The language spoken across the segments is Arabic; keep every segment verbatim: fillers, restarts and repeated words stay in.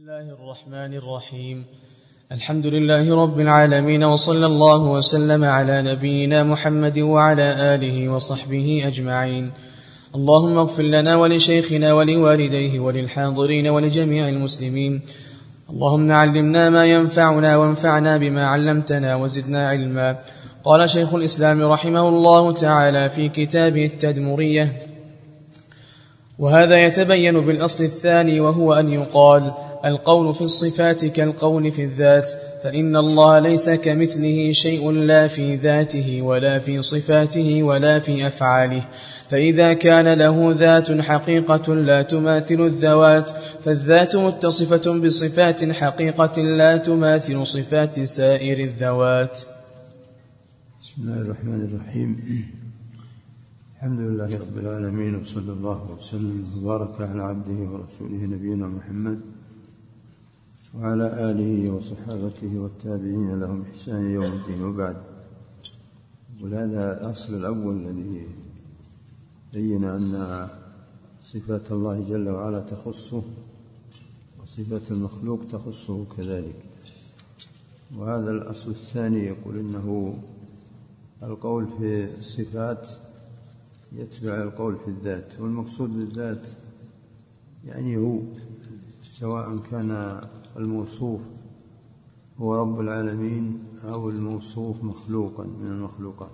الله الرحمن الرحيم. الحمد لله رب العالمين، وصلى الله وسلم على نبينا محمد وعلى آله وصحبه أجمعين. اللهم اغفر لنا ولشيخنا ولوالديه وللحاضرين ولجميع المسلمين. اللهم علمنا ما ينفعنا وانفعنا بما علمتنا وزدنا علما. قال شيخ الإسلام رحمه الله تعالى في كتابه التدمرية: وهذا يتبين بالأصل الثاني، وهو أن يقال القول في الصفات كالقول في الذات، فإن الله ليس كمثله شيء لا في ذاته ولا في صفاته ولا في أفعاله. فإذا كان له ذات حقيقة لا تماثل الذوات، فالذات متصفة بصفات حقيقة لا تماثل صفات سائر الذوات. بسم الله الرحمن الرحيم. الحمد لله رب العالمين، وصلى الله وسلم وبارك على عبده ورسوله نبينا محمد وعلى آله وصحابته والتابعين لهم إحسان يوم الدين، وبعد. وهذا الأصل الأول الذي بين أن صفات الله جل وعلا تخصه، وصفات المخلوق تخصه كذلك. وهذا الأصل الثاني يقول إنه القول في الصفات يتبع القول في الذات، والمقصود بالذات يعني هو، سواء كان الموصوف هو رب العالمين أو الموصوف مخلوقا من المخلوقات.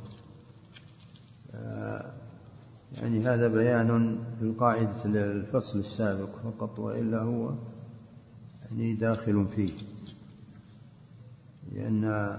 يعني هذا بيان للقاعدة الفصل السابق فقط، وإلا هو يعني داخل فيه، لأن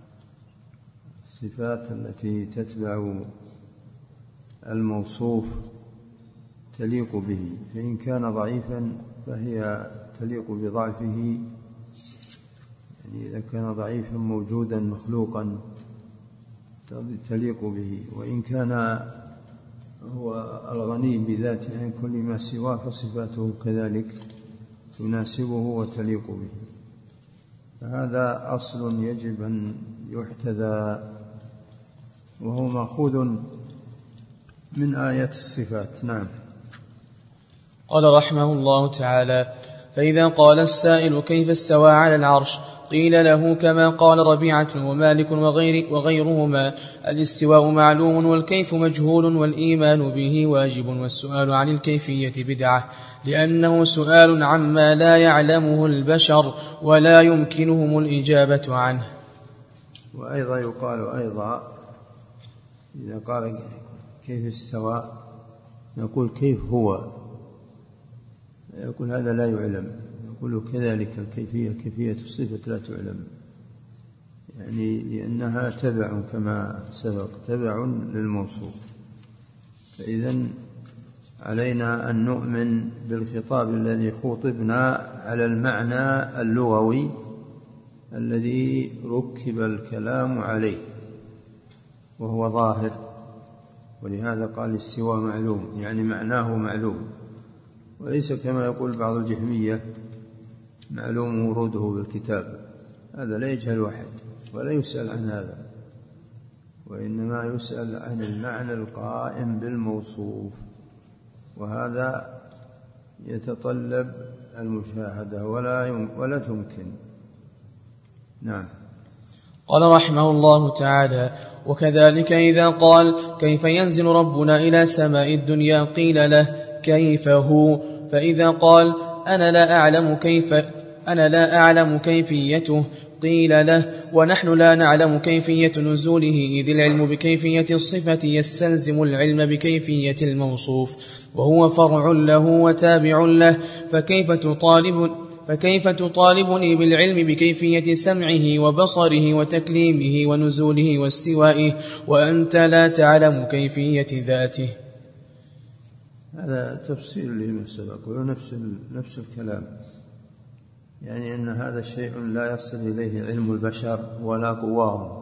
الصفات التي تتبع الموصوف تليق به، فإن كان ضعيفا فهي تليق بضعفه، يعني إذا كان ضعيفا موجودا مخلوقا تليق به، وإن كان هو الغني بذاته عن كل ما سواه فصفاته كذلك تناسبه وتليق به. فهذا أصل يجب أن يحتذى، وهو مأخوذ من آيات الصفات. نعم. قال رحمه الله تعالى: فإذا قال السائل كيف استوى على العرش، قيل له كما قال ربيعة ومالك وغير وغيرهما: الاستواء معلوم والكيف مجهول، والإيمان به واجب، والسؤال عن الكيفية بدعة، لأنه سؤال عما لا يعلمه البشر ولا يمكنهم الإجابة عنه. وأيضا يقال أيضا إذا قال كيف استوى نقول كيف هو، يقول هذا لا يعلم، يقول كذلك الكيفية كيفية الصفة لا تعلم، يعني لأنها تبع كما سبق، تبع للموصوف. فإذن علينا أن نؤمن بالخطاب الذي خوطبنا على المعنى اللغوي الذي ركب الكلام عليه، وهو ظاهر. ولهذا قال الاستواء معلوم، يعني معناه معلوم، وليس كما يقول بعض الجهمية معلوم وروده بالكتاب. هذا لا يجهل أحد ولا يسأل عن هذا، وإنما يسأل عن المعنى القائم بالموصوف، وهذا يتطلب المشاهدة ولا ولا تمكن. نعم. قال رحمه الله تعالى: وكذلك إذا قال كيف ينزل ربنا إلى سماء الدنيا، قيل له كيف هو. فإذا قال أنا لا أعلم كيف أنا لا أعلم كيفيته، قيل له ونحن لا نعلم كيفية نزوله، إذ العلم بكيفية الصفة يستلزم العلم بكيفية الموصوف، وهو فرع له وتابع له. فكيف تطالب فكيف تطالبني بالعلم بكيفية سمعه وبصره وتكليمه ونزوله واستوائه وأنت لا تعلم كيفية ذاته؟ هذا تفسير لما سبق، ونفس نفس الكلام، يعني أن هذا شيء لا يصل إليه علم البشر ولا قواهم.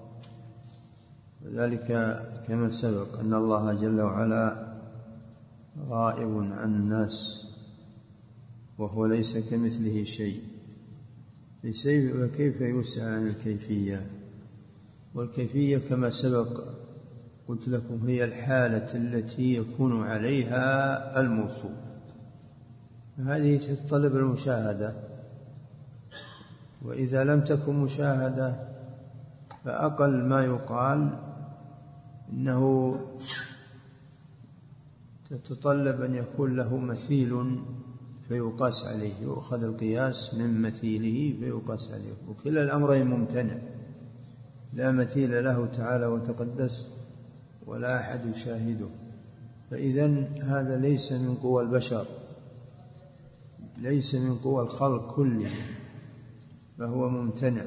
وذلك كما سبق أن الله جل وعلا غائب عن الناس، وهو ليس كمثله شيء. كيف يسأل عن الكيفية؟ والكيفية كما سبق قلت لكم هي الحالة التي يكون عليها الموصوف، هذه تتطلب المشاهدة وإذا لم تكن مشاهدة فأقل ما يقال إنه تتطلب أن يكون له مثيل فيقاس عليه، يؤخذ القياس من مثيله فيقاس عليه، وكلا الأمرين ممتنع، لا مثيل له تعالى وتقدس ولا أحد يشاهده، فإذن هذا ليس من قوى البشر، ليس من قوى الخلق كله، فهو ممتنع.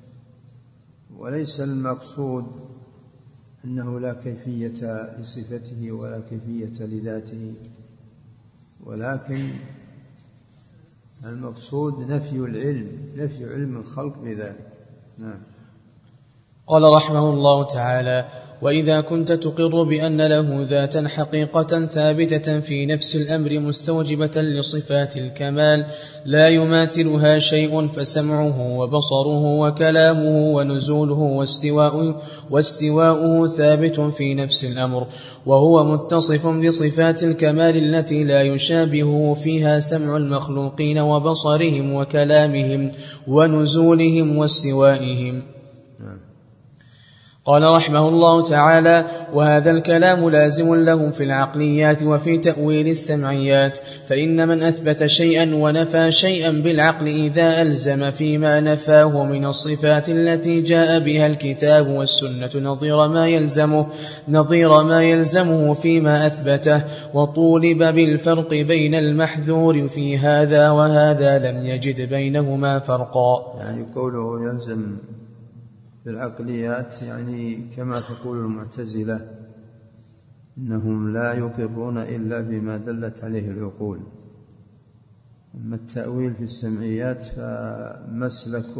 وليس المقصود أنه لا كيفية لصفته ولا كيفية لذاته، ولكن المقصود نفي العلم، نفي علم الخلق بذلك. نعم. قال رحمه الله تعالى: وإذا كنت تقر بأن له ذاتا حقيقة ثابتة في نفس الأمر مستوجبة لصفات الكمال لا يماثلها شيء، فسمعه وبصره وكلامه ونزوله واستواؤه, واستواؤه ثابت في نفس الأمر، وهو متصف بصفات الكمال التي لا يشابهه فيها سمع المخلوقين وبصرهم وكلامهم ونزولهم واستوائهم. قال رحمه الله تعالى: وهذا الكلام لازم لهم في العقليات وفي تأويل السمعيات، فإن من أثبت شيئا ونفى شيئا بالعقل إذا ألزم فيما نفاه من الصفات التي جاء بها الكتاب والسنة نظير ما يلزمه, نظير ما يلزمه فيما أثبته، وطولب بالفرق بين المحذور في هذا وهذا لم يجد بينهما فرقا. يعني قوله يلزم في العقليات يعني كما تقول المعتزلة إنهم لا يقرون إلا بما دلت عليه العقول. أما التأويل في السمعيات فمسلك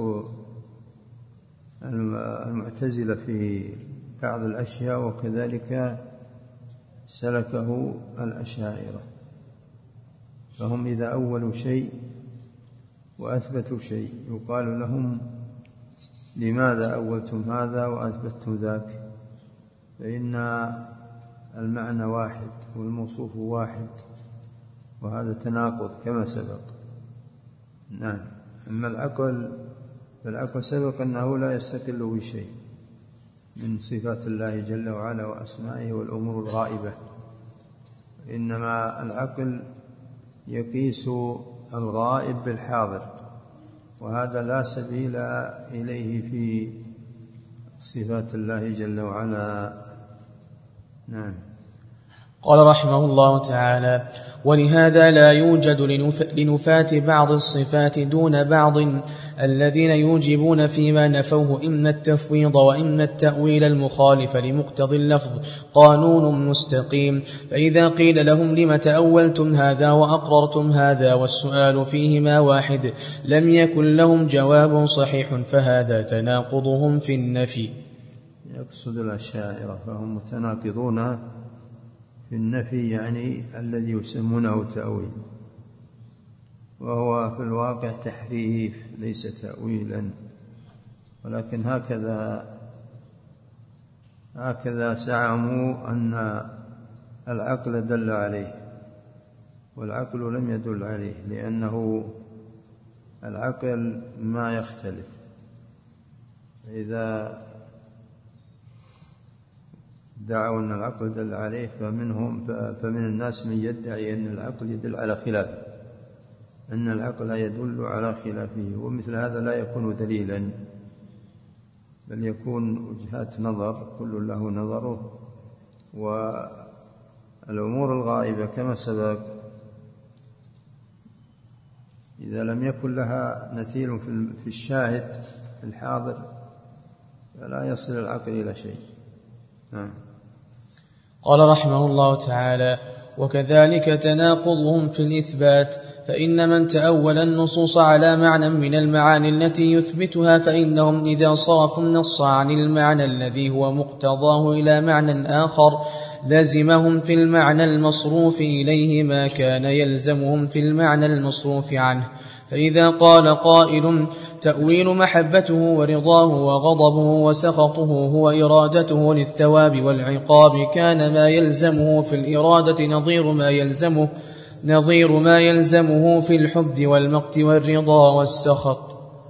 المعتزلة في بعض الأشياء، وكذلك سلكه الأشاعرة، فهم إذا أولوا شيء وأثبتوا شيء يقال لهم: لماذا أولتم هذا وأثبتم ذاك؟ فإن المعنى واحد والموصوف واحد، وهذا تناقض كما سبق. نعم. أما العقل فالعقل سبق أنه لا يستقل بشيء من صفات الله جل وعلا وأسمائه والأمور الغائبة، إنما العقل يقيس الغائب بالحاضر، وهذا لا سبيل إليه في صفات الله جل وعلا. نعم. قال رحمه الله تعالى: ولهذا لا يوجد لنفاة بعض الصفات دون بعض الذين يوجبون فيما نفوه إما التفويض وإما التأويل المخالف لمقتضى اللفظ قانون مستقيم. فإذا قيل لهم: لم تأولتم هذا وأقررتم هذا والسؤال فيهما واحد، لم يكن لهم جواب صحيح، فهذا تناقضهم في النفي. يقصد الأشاعرة فهم متناقضون في النفي، يعني الذي يسمونه تأويل، وهو في الواقع تحريف ليس تأويلا، ولكن هكذا هكذا زعموا أن العقل دل عليه، والعقل لم يدل عليه، لأنه العقل ما يختلف. إذا دعوا أن العقل دل عليه فمنهم فمن الناس من يدعي أن العقل يدل على خلافه، أن العقل يدل على خلافه، ومثل هذا لا يكون دليلا، بل يكون وجهات نظر كل له نظره. والأمور الغائبة كما سبق إذا لم يكن لها مثيل في الشاهد في الحاضر فلا يصل العقل إلى شيء. نعم. قال رحمه الله تعالى: وكذلك تناقضهم في الإثبات، فإن من تأول النصوص على معنى من المعاني التي يثبتها فإنهم إذا صرفوا النص عن المعنى الذي هو مقتضاه إلى معنى آخر لزمهم في المعنى المصروف إليه ما كان يلزمهم في المعنى المصروف عنه. فإذا قال قائل: تأويل محبته ورضاه وغضبه وسخطه هو إرادته للثواب والعقاب، كان ما يلزمه في الإرادة نظير ما يلزمه نظير ما يلزمه في الحب والمقت والرضا والسخط.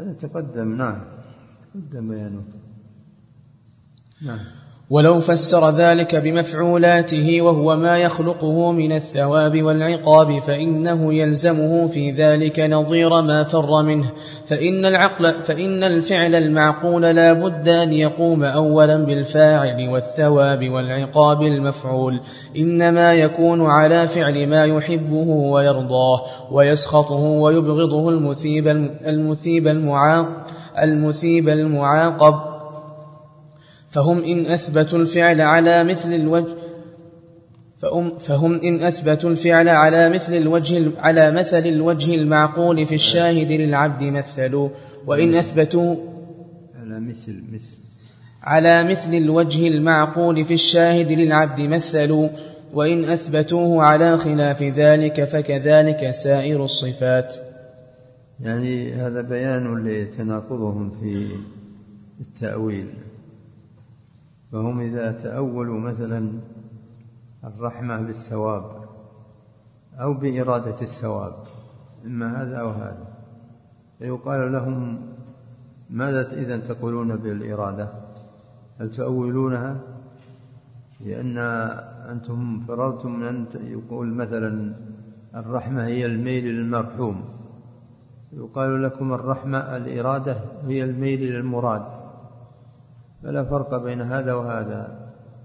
هذا تقدم. نعم تقدم بيانه. نعم. ولو فسر ذلك بمفعولاته وهو ما يخلقه من الثواب والعقاب فإنه يلزمه في ذلك نظير ما فر منه، فإن العقل فإن الفعل المعقول لا بد أن يقوم أولا بالفاعل والثواب والعقاب المفعول، إنما يكون على فعل ما يحبه ويرضاه ويسخطه ويبغضه المثيب المثيب المعاقب, المثيب المعاقب فهم إن أثبتوا الفعل على مثل الوجه فهم, فهم إن أثبتوا الفعل على مثل الوجه على مثل الوجه المعقول في الشاهد للعبد مثلوا، وإن أثبتوا على مثل مثل على مثل الوجه المعقول في الشاهد للعبد مثلوا، وإن أثبتوه على خلاف ذلك فكذلك سائر الصفات. يعني هذا بيان لتناقضهم في التأويل. فهم إذا تأولوا مثلا الرحمة بالثواب أو بإرادة الثواب، إما هذا أو هذا، فيقال لهم ماذا إذن تقولون بالإرادة؟ هل تؤولونها؟ لأن أنتم فررتم من أن يقول مثلا الرحمة هي الميل للمرحوم، يقال لكم الرحمة الإرادة هي الميل للمراد، فلا فرق بين هذا وهذا،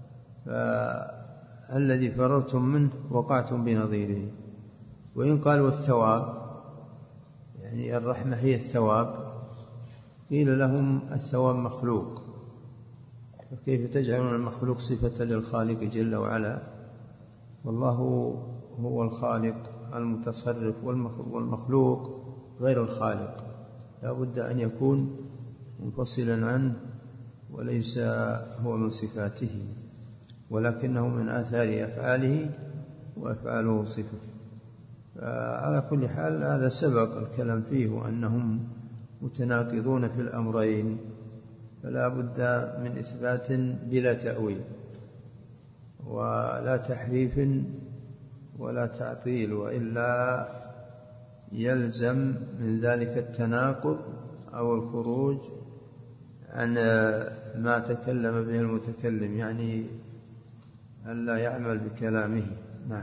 فالذي فررتم منه وقعتم بنظيره. وإن قالوا الثواب يعني الرحمة هي الثواب، قيل لهم الثواب مخلوق، فكيف تجعلون المخلوق صفة للخالق جل وعلا؟ والله هو الخالق المتصرف، والمخلوق غير الخالق، لا بد أن يكون منفصلا عنه وليس هو من صفاته، ولكنه من آثار أفعاله وأفعاله صفة. على كل حال هذا سبق الكلام فيه، وأنهم متناقضون في الأمرين، فلا بد من إثبات بلا تأويل ولا تحريف ولا تعطيل، وإلا يلزم من ذلك التناقض أو الخروج عن ما تكلم به المتكلم، يعني ألا يعمل بكلامه. نعم.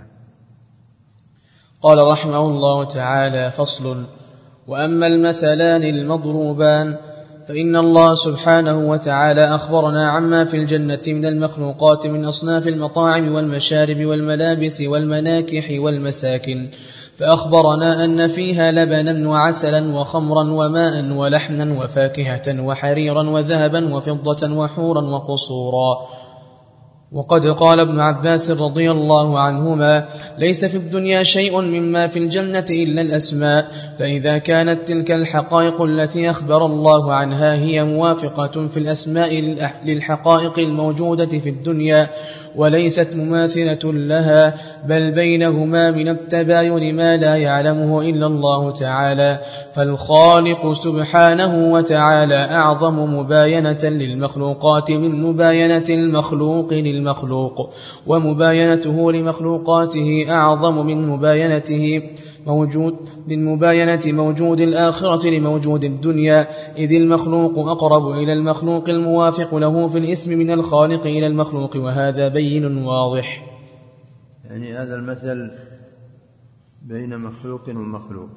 قال رحمه الله تعالى: فصل. وأما المثلان المضروبان فإن الله سبحانه وتعالى أخبرنا عما في الجنة من المخلوقات من أصناف المطاعم والمشارب والملابس والمناكح والمساكن، فأخبرنا أن فيها لبنا وعسلا وخمرا وماء ولحما وفاكهة وحريرا وذهبا وفضة وحورا وقصورا. وقد قال ابن عباس رضي الله عنهما: ليس في الدنيا شيء مما في الجنة إلا الأسماء، فإذا كانت تلك الحقائق التي أخبر الله عنها هي موافقة في الأسماء للحقائق الموجودة في الدنيا وليست مماثلة لها، بل بينهما من التباين ما لا يعلمه إلا الله تعالى، فالخالق سبحانه وتعالى أعظم مباينة للمخلوقات من مباينة المخلوق للمخلوق، ومباينته لمخلوقاته أعظم من مباينته موجود من مباينة موجود الآخرة لموجود الدنيا، إذ المخلوق أقرب إلى المخلوق الموافق له في الاسم من الخالق إلى المخلوق، وهذا بين واضح. يعني هذا المثل بين مخلوق ومخلوق،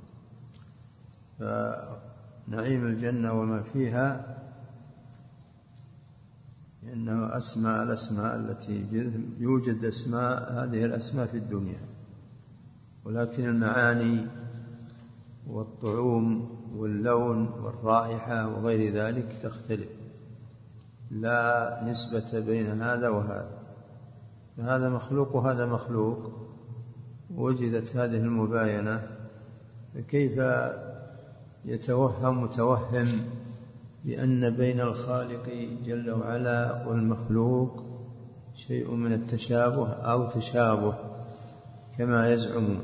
فنعيم الجنة وما فيها إنه أسماء الأسماء التي يوجد أسماء هذه الأسماء في الدنيا، ولكن المعاني والطعوم واللون والرائحة وغير ذلك تختلف، لا نسبة بين هذا وهذا، فهذا مخلوق وهذا مخلوق، وجدت هذه المباينة، فكيف يتوهم متوهم بأن بين الخالق جل وعلا والمخلوق شيء من التشابه أو تشابه كما يزعمون؟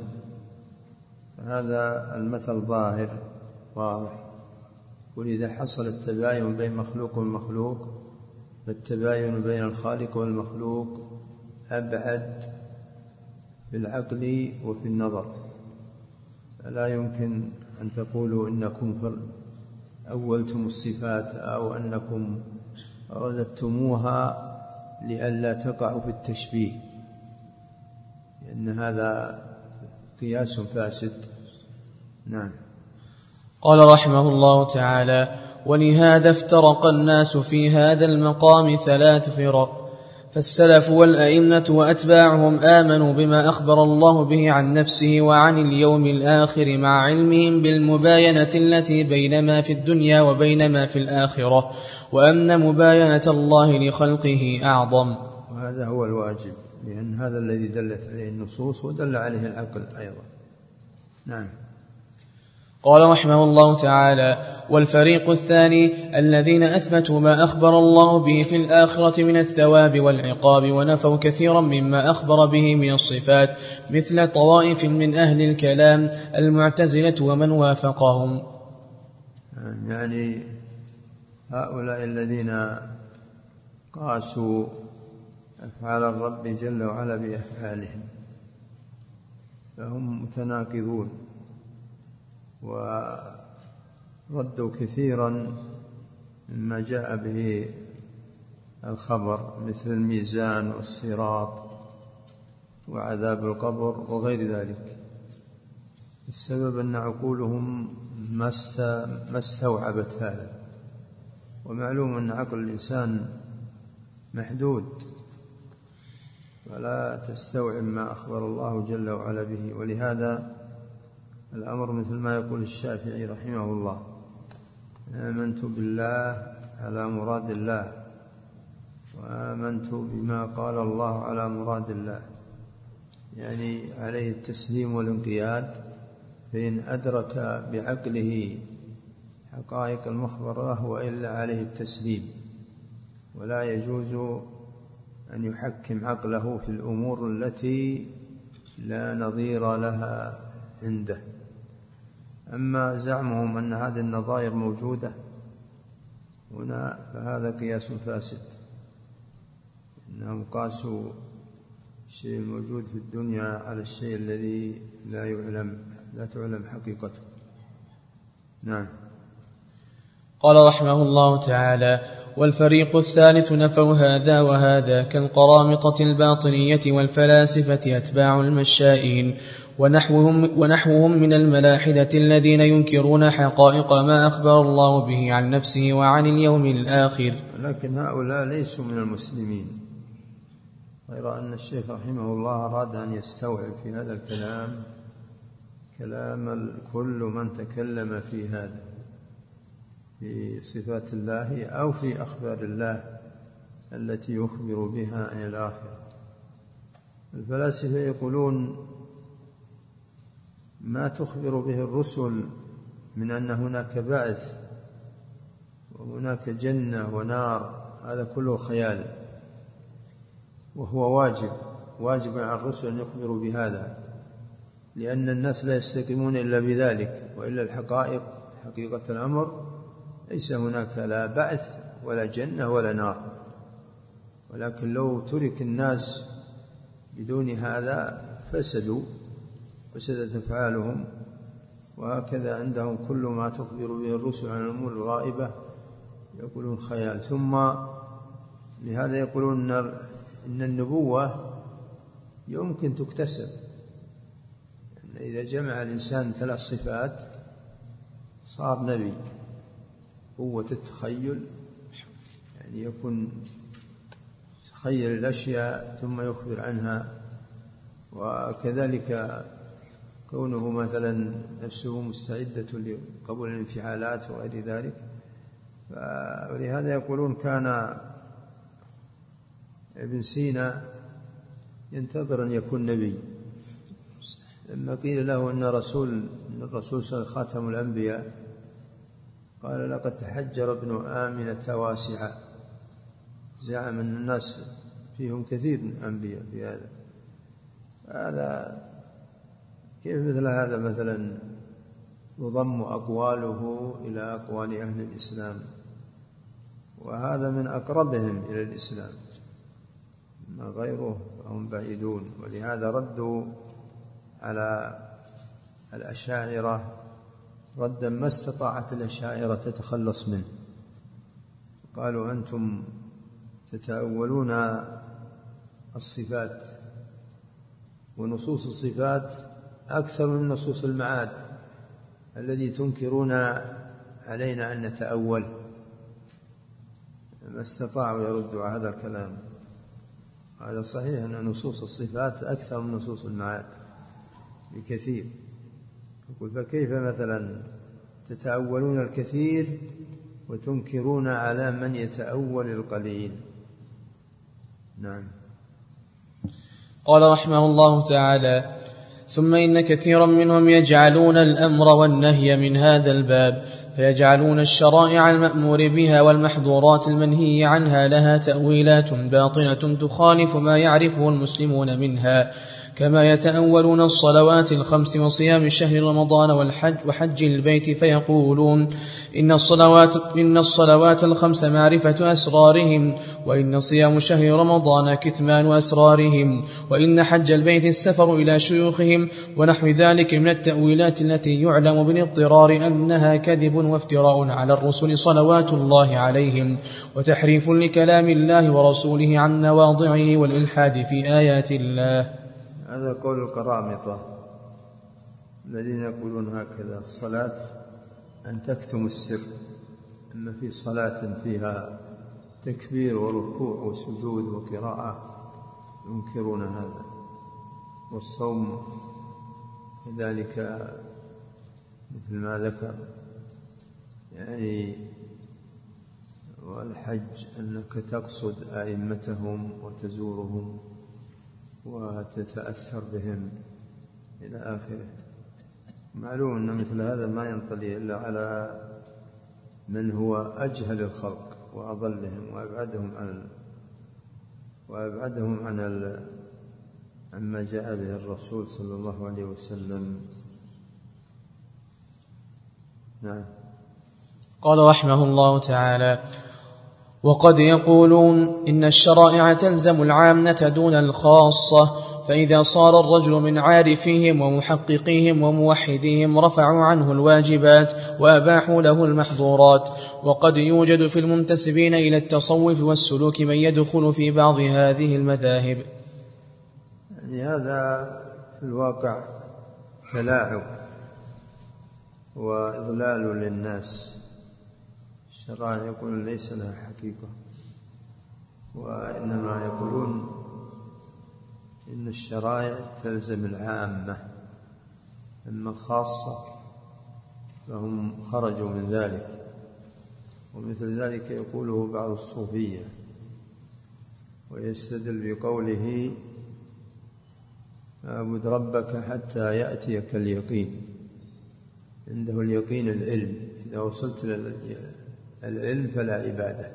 هذا المثل ظاهر واضح. ولذا حصل التباين بين مخلوق ومخلوق، فالتباين بين الخالق والمخلوق أبعد في العقل وفي النظر، فلا يمكن أن تقولوا إنكم أولتم الصفات أو أنكم رددتموها لئلا تقعوا في التشبيه، لأن هذا قياس فاسد. نعم. قال رحمه الله تعالى: ولهذا افترق الناس في هذا المقام ثلاث فرق، فالسلف والأئمة وأتباعهم آمنوا بما أخبر الله به عن نفسه وعن اليوم الآخر مع علمهم بالمباينة التي بين ما في الدنيا وبين ما في الآخرة، وأن مباينة الله لخلقه أعظم. وهذا هو الواجب، لأن هذا الذي دلت عليه النصوص ودل عليه العقل أيضا. نعم. قال رحمه الله تعالى: والفريق الثاني الذين أثبتوا ما أخبر الله به في الآخرة من الثواب والعقاب، ونفوا كثيرا مما أخبر به من الصفات، مثل طوائف من أهل الكلام المعتزلة ومن وافقهم. يعني هؤلاء الذين قاسوا أفعال الرب جل وعلا بأفعالهم فهم متناقضون، وردوا كثيرا مما جاء به الخبر، مثل الميزان والصراط وعذاب القبر وغير ذلك. السبب أن عقولهم ما استوعبت هذا، ومعلوم أن عقل الإنسان محدود ولا تستوعب ما أخبر الله جل وعلا به. ولهذا الأمر مثل ما يقول الشافعي رحمه الله: آمنت بالله على مراد الله، وآمنت بما قال الله على مراد الله، يعني عليه التسليم والانقياد، فإن أدرك بعقله حقائق المخبرة وإلا عليه التسليم، ولا يجوز أن يحكم عقله في الأمور التي لا نظير لها عنده. أما زعمهم أن هذه النظائر موجودة هنا فهذا قياس فاسد، إنهم قاسوا الشيء الموجود في الدنيا على الشيء الذي لا يعلم لا تعلم حقيقته. نعم. قال رحمه الله تعالى: والفريق الثالث نفوا هذا وهذا، كالقرامطة الباطنية والفلاسفة أتباع المشائين ونحوهم, ونحوهم من الملاحدة الذين ينكرون حقائق ما أخبر الله به عن نفسه وعن اليوم الآخر. لكن هؤلاء ليسوا من المسلمين، غير أن الشيخ رحمه الله أراد أن يستوعب في هذا الكلام كلام كل من تكلم في هذا، في صفات الله أو في أخبار الله التي يخبر بها عن الآخرة. الفلاسفة يقولون ما تخبر به الرسل من أن هناك بعث وهناك جنة ونار، هذا كله خيال، وهو واجب واجب على الرسل أن يخبروا بهذا، لأن الناس لا يستقيمون إلا بذلك، وإلا الحقائق حقيقة الأمر ليس هناك لا بعث ولا جنة ولا نار. ولكن لو ترك الناس بدون هذا فسدوا فسدت أفعالهم. وهكذا عندهم كل ما تخبر به الرسل عن الأمور الغائبة يقولون خيال. ثم لهذا يقولون إن النبوة يمكن تكتسب، إذا جمع الإنسان ثلاث صفات صار نبي: قوة التخيل، يعني يكون تخيل الأشياء ثم يخبر عنها، وكذلك كونه مثلا نفسه مستعدة لقبول الانفعالات وغير ذلك. ولهذا يقولون كان ابن سينا ينتظر أن يكون نبي، لما قيل له أن رسول أن الرسول صلى الله عليه وسلم خاتم الأنبياء قال: لقد تحجر ابن آمنة واسعة. زعم أن الناس فيهم كثير من الأنبياء في هذا. هذا كيف مثل هذا مثلا يضم أقواله إلى أقوال أهل الإسلام، وهذا من أقربهم إلى الإسلام، ما غيره فهم بعيدون. ولهذا ردوا على الأشاعرة ردا ما استطاعت الأشاعرة تتخلص منه. قالوا أنتم تتأولون الصفات، ونصوص الصفات أكثر من نصوص المعاد الذي تنكرون علينا أن نتأول. ما استطاعوا يردوا على هذا الكلام. هذا صحيح أن نصوص الصفات أكثر من نصوص المعاد بكثير. يقول فكيف مثلا تتأولون الكثير وتنكرون على من يتأول القليل؟ نعم. قال رحمه الله تعالى: ثم إن كثيرا منهم يجعلون الأمر والنهي من هذا الباب، فيجعلون الشرائع المأمور بها والمحظورات المنهي عنها لها تأويلات باطنة تخالف ما يعرفه المسلمون منها، كما يتأولون الصلوات الخمس وصيام شهر رمضان والحج وحج البيت، فيقولون إن الصلوات, إن الصلوات الخمس معرفة أسرارهم، وإن صيام شهر رمضان كتمان أسرارهم، وإن حج البيت السفر إلى شيوخهم، ونحو ذلك من التأويلات التي يعلم بالاضطرار أنها كذب وافتراء على الرسل صلوات الله عليهم، وتحريف لكلام الله ورسوله عن مواضعه والإلحاد في آيات الله. هذا قول القرامطة الذين يقولون هكذا: الصلاة أن تكتم السر، أما في صلاة فيها تكبير وركوع وسجود وقراءة ينكرون هذا، والصوم كذلك مثل ما ذكر يعني، والحج أنك تقصد أئمتهم وتزورهم وتتأثر بهم إلى آخره. معلوم أن مثل هذا ما ينطلي إلا على من هو أجهل الخلق وأضلهم وأبعدهم عن وأبعدهم عن عما جاء به الرسول صلى الله عليه وسلم. نعم. قال رحمه الله تعالى: وقد يقولون إن الشرائع تلزم العامة دون الخاصة، فإذا صار الرجل من عارفيهم ومحققيهم وموحديهم رفعوا عنه الواجبات وأباحوا له المحظورات. وقد يوجد في المنتسبين إلى التصوف والسلوك من يدخل في بعض هذه المذاهب. يعني هذا في الواقع تلاعب وإضلال للناس. الشرائع يقولون ليس لها حقيقة، وإنما يقولون إن الشرائع تلزم العامة، أما الخاصة فهم خرجوا من ذلك. ومثل ذلك يقوله بعض الصوفية، ويستدل بقوله: اعبد ربك حتى يأتيك اليقين. عنده اليقين العلم، إذا وصلت للعلم فلا عبادة.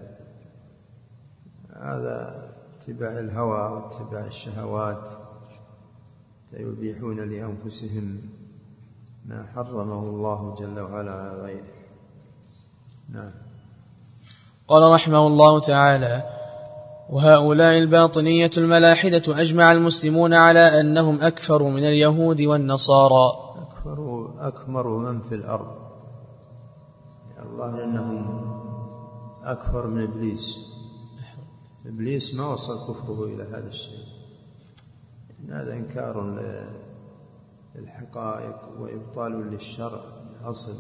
هذا اتباع الهوى واتباع الشهوات، يبيحون لأنفسهم ما حرمه الله جل وعلا على غيره. نعم. قال رحمه الله تعالى: وهؤلاء الباطنية الملاحدة أجمع المسلمون على أنهم أكفر من اليهود والنصارى. أكفر أكمر من في الأرض. الله أنهم أكفر من إبليس. إبليس ما وصل كفره إلى هذا الشيء. هذا إنكار للحقائق وإبطال للشرع الأصل،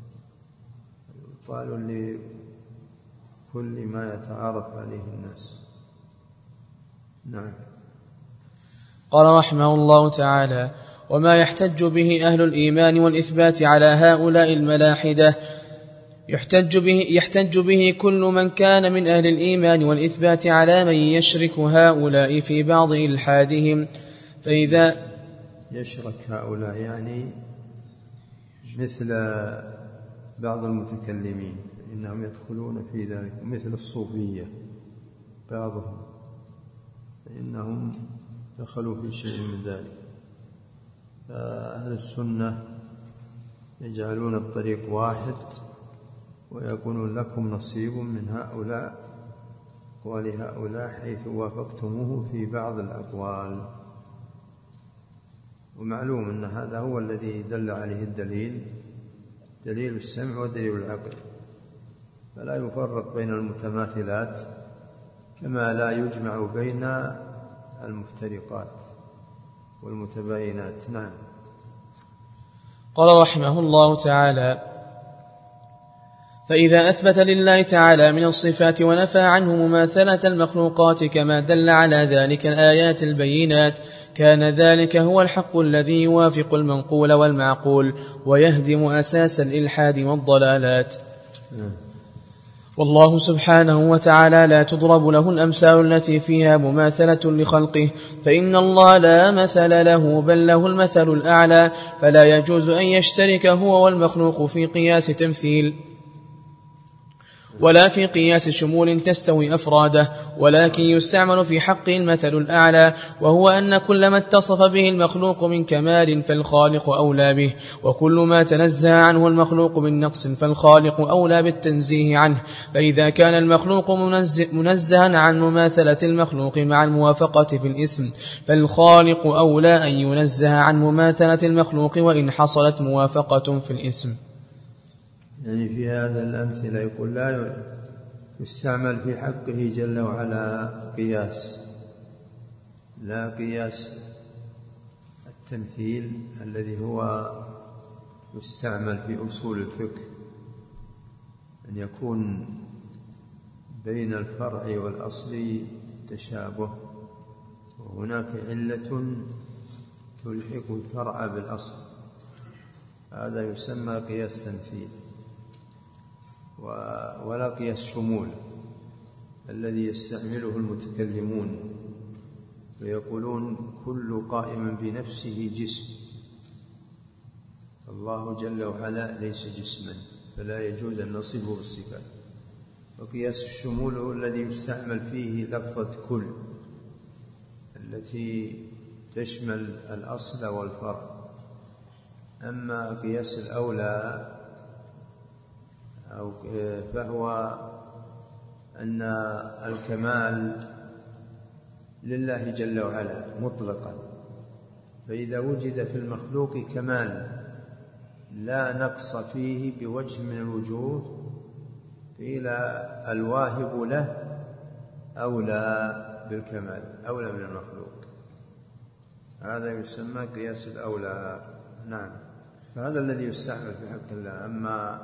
إبطال لكل ما يتعارف عليه الناس. نعم. قال رحمه الله تعالى: وما يحتج به أهل الإيمان والإثبات على هؤلاء الملاحدة يحتج به, يحتج به كل من كان من أهل الإيمان والإثبات على من يشرك هؤلاء في بعض إلحادهم. فإذا يشرك هؤلاء يعني مثل بعض المتكلمين، إنهم يدخلون في ذلك، مثل الصوفية بعضهم، إنهم دخلوا في شيء من ذلك. فأهل السنة يجعلون الطريق واحد ويقولون لكم نصيب من هؤلاء ولهؤلاء حيث وافقتموه في بعض الأقوال. ومعلوم أن هذا هو الذي دل عليه الدليل دليل السمع ودليل العقل، فلا يفرق بين المتماثلات كما لا يجمع بين المفترقات والمتباينات. نعم. قال رحمه الله تعالى: فإذا أثبت لله تعالى من الصفات ونفى عنه مماثلة المخلوقات كما دل على ذلك الآيات البينات، كان ذلك هو الحق الذي يوافق المنقول والمعقول ويهدم أساس الإلحاد والضلالات. والله سبحانه وتعالى لا تضرب له الأمثال التي فيها مماثلة لخلقه، فإن الله لا مثل له بل له المثل الأعلى، فلا يجوز أن يشترك هو والمخلوق في قياس تمثيل ولا في قياس شمول تستوي أفراده، ولكن يستعمل في حقه المثل الأعلى، وهو أن كل ما اتصف به المخلوق من كمال فالخالق أولى به، وكل ما تنزه عنه المخلوق من نقص فالخالق أولى بالتنزيه عنه. فإذا كان المخلوق منزها عن مماثلة المخلوق مع الموافقة في الاسم، فالخالق أولى أن ينزه عن مماثلة المخلوق وإن حصلت موافقة في الاسم. يعني في هذا الأمثلة يقول لا يستعمل في حقه جل وعلا قياس، لا قياس التمثيل الذي هو يستعمل في أصول الفقه، أن يكون بين الفرع والأصل تشابه، وهناك علة تلحق الفرع بالأصل، هذا يسمى قياس تمثيل. ولا قياس شمول الذي يستعمله المتكلمون ويقولون كل قائم بنفسه جسم، الله جل وعلا ليس جسما فلا يجوز أن نصفه بالصفات. وقياس الشمول هو الذي يستعمل فيه لفظة كل التي تشمل الأصل والفرع. أما قياس الأولى أو فهو أن الكمال لله جل وعلا مطلقا، فإذا وجد في المخلوق كمال لا نقص فيه بوجه من الوجوه قيل الواهب له أولى بالكمال، أولى من المخلوق، هذا يسمى قياس الأولى. نعم. فهذا الذي يستعمل في حق الله. أما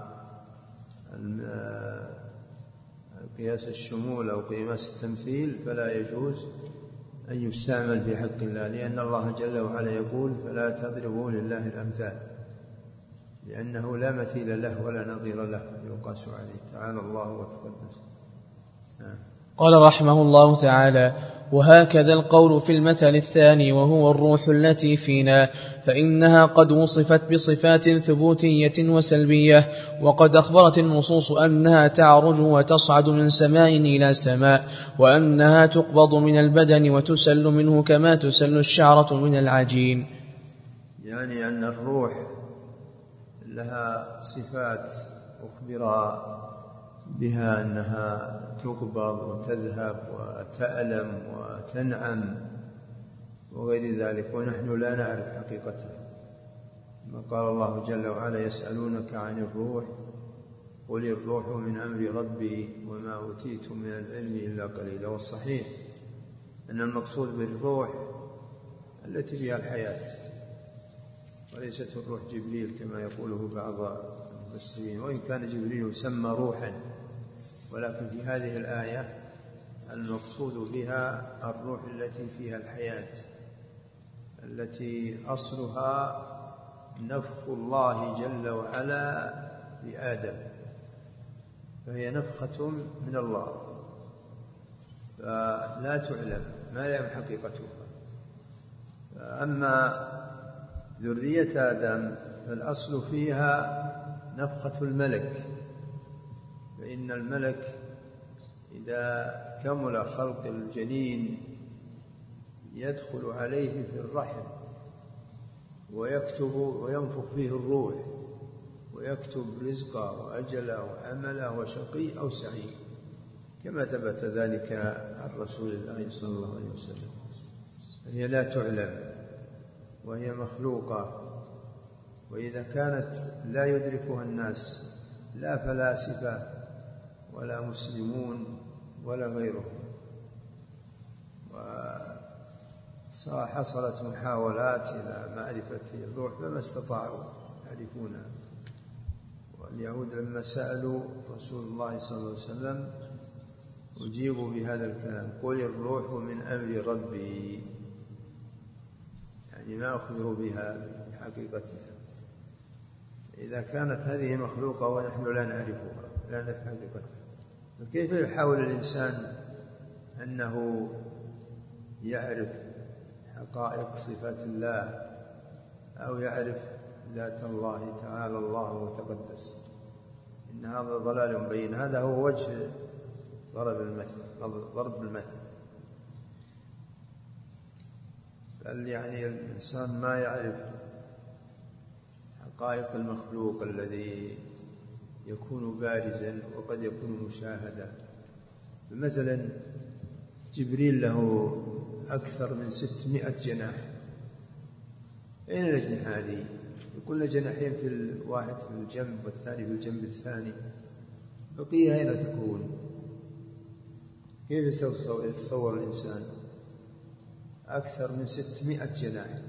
قياس الشمول أو قياس التمثيل فلا يجوز أن يستعمل في حق الله، لأن الله جل وعلا يقول فلا تضربوا لله الأمثال، لأنه لا مثيل له ولا نظير له يقاس عليه، تعالى الله وتقدس. قال رحمه الله تعالى: وهكذا القول في المثل الثاني وهو الروح التي فينا، فإنها قد وصفت بصفات ثبوتية وسلبية، وقد أخبرت النصوص أنها تعرج وتصعد من سماء إلى سماء، وأنها تقبض من البدن وتسل منه كما تسل الشعرة من العجين. يعني أن الروح لها صفات أخبر بها أنها تقبض وتذهب وتألم وتنعم وغير ذلك، ونحن لا نعرف حقيقتها. ما قال الله جل وعلا: يسألونك عن الروح قل الروح من أمر ربي وما أوتيتم من العلم إلا قليلا. والصحيح أن المقصود بالروح التي فيها الحياة، وليست الروح جبريل كما يقوله بعض المفسرين، وإن كان جبريل يسمى روحا، ولكن في هذه الآية المقصود بها الروح التي فيها الحياة، التي أصلها نفخ الله جل وعلا لآدم، فهي نفخة من الله فلا تعلم، ما يعلم حقيقتها. أما ذرية آدم فالأصل فيها نفخة الملك، فإن الملك إذا كمل خلق الجنين يدخل عليه في الرحم ويكتب وينفخ فيه الروح ويكتب رزقه وأجله وعمله وشقي أو سعيد، كما ثبت ذلك عن رسول الله صلى الله عليه وسلم. هي لا تعلم وهي مخلوقة، وإذا كانت لا يدركها الناس لا فلاسفة ولا مسلمون ولا غيرهم، وحصلت محاولات إلى معرفة الروح فما استطاعوا يعرفونها. واليهود لما سألوا رسول الله صلى الله عليه وسلم أجيبوا بهذا الكلام: قل الروح من أمر ربي، يعني ما أخبروا بها بحقيقتها. إذا كانت هذه مخلوقة ونحن لا نعرفها لا نعرف حقيقتها، فكيف يحاول الإنسان أنه يعرف حقائق صفات الله أو يعرف ذات الله تعالى الله وتقدس؟ إن هذا ضلال بين. هذا هو وجه ضرب المثل ضرب المثل بل يعني الإنسان ما يعرف حقائق المخلوق الذي يكون بارزا وقد يكون مشاهدا. مثلا جبريل له أكثر من ستمائة جناح، أين الأجنحة هذه؟ كل جناحين في الواحد في الجنب والثاني في الجنب الثاني، بقية أين تكون؟ كيف يتصور الإنسان أكثر من ستمائة جناح؟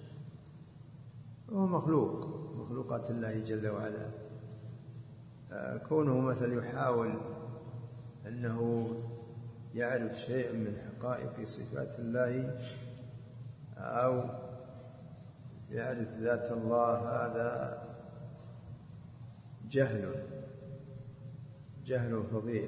هو مخلوق مخلوقات الله جل وعلا. كونه مثل يحاول أنه يعرف شيء من حقائق صفات الله أو يعرف ذات الله، هذا جهل جهل فظيع.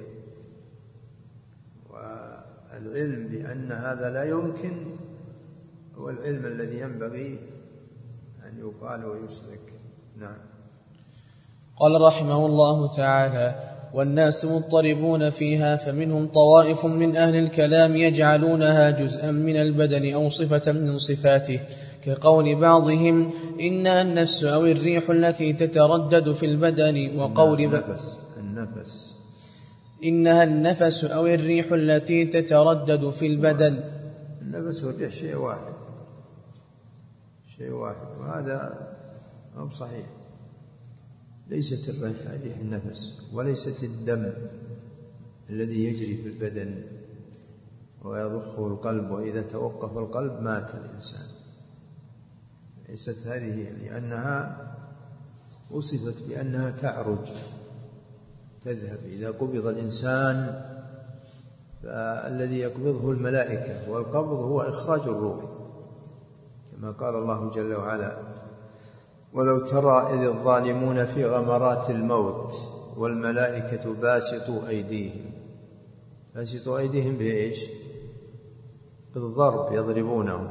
والعلم بأن هذا لا يمكن هو العلم الذي ينبغي أن يقال ويشرك. نعم. قال رحمه الله تعالى: والناس مضطربون فيها، فمنهم طوائف من أهل الكلام يجعلونها جزءا من البدن أو صفة من صفاته، كقول بعضهم إنها النفس أو الريح التي تتردد في البدن، وقول النفس, النفس إنها النفس أو الريح التي تتردد في البدن. النفس والريح شيء واحد شيء واحد وهذا مو صحيح. ليست الريح ريح النفس، وليست الدم الذي يجري في البدن ويضخه القلب، وإذا توقف القلب مات الإنسان. ليست هذه، لأنها وصفت بأنها تعرج تذهب. إذا قبض الإنسان فالذي يقبضه الملائكة، والقبض هو إخراج الروح، كما قال الله جل وعلا: ولو ترى إذ الظالمون في غمرات الموت والملائكة باسطوا أيديهم. باسطوا أيديهم بإيش؟ بالضرب، يضربونهم.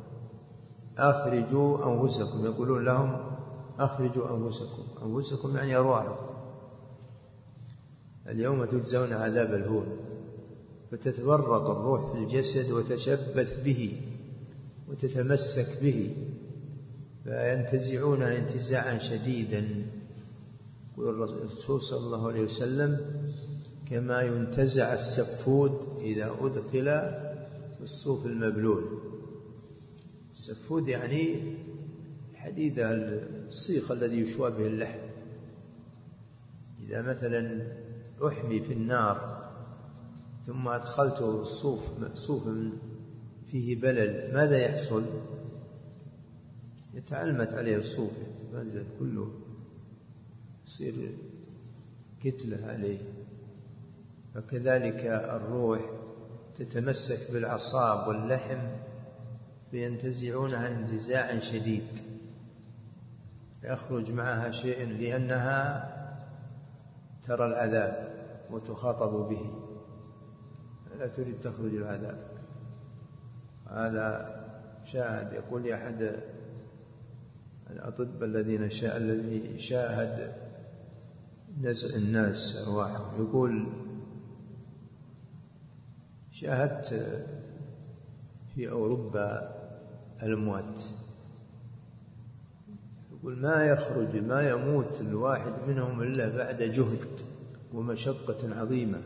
أخرجوا أنفسكم، يقولون لهم أخرجوا أنفسكم. أنفسكم يعني أرواحكم. اليوم تجزون عذاب الهون. فتتبرق الروح في الجسد وتشبث به وتتمسك به، فينتزعون انتزاعا شديدا. يقول الرسول صلى الله عليه وسلم: كما ينتزع السفود إذا أدخل في الصوف المبلول. السفود يعني الحديد الصيخ الذي يشوى به اللحم. إذا مثلا أحمي في النار ثم أدخلته الصوف صوف فيه بلل، ماذا يحصل؟ يتعلمت عليه الصوف، يتبلل كله، يصير كتلة عليه. فكذلك الروح تتمسك بالأعصاب واللحم فينتزعونها انتزاعا شديد، يخرج معها شيء لأنها ترى العذاب وتخاطب به، لا تريد تخرج العذاب. هذا شاهد. يقول لي أحد الأطباء الذين شاء الذي شاهد نزع الناس أرواحهم، يقول: شاهدت في أوروبا الأموات، يقول ما يخرج ما يموت الواحد منهم إلا بعد جهد ومشقة عظيمة.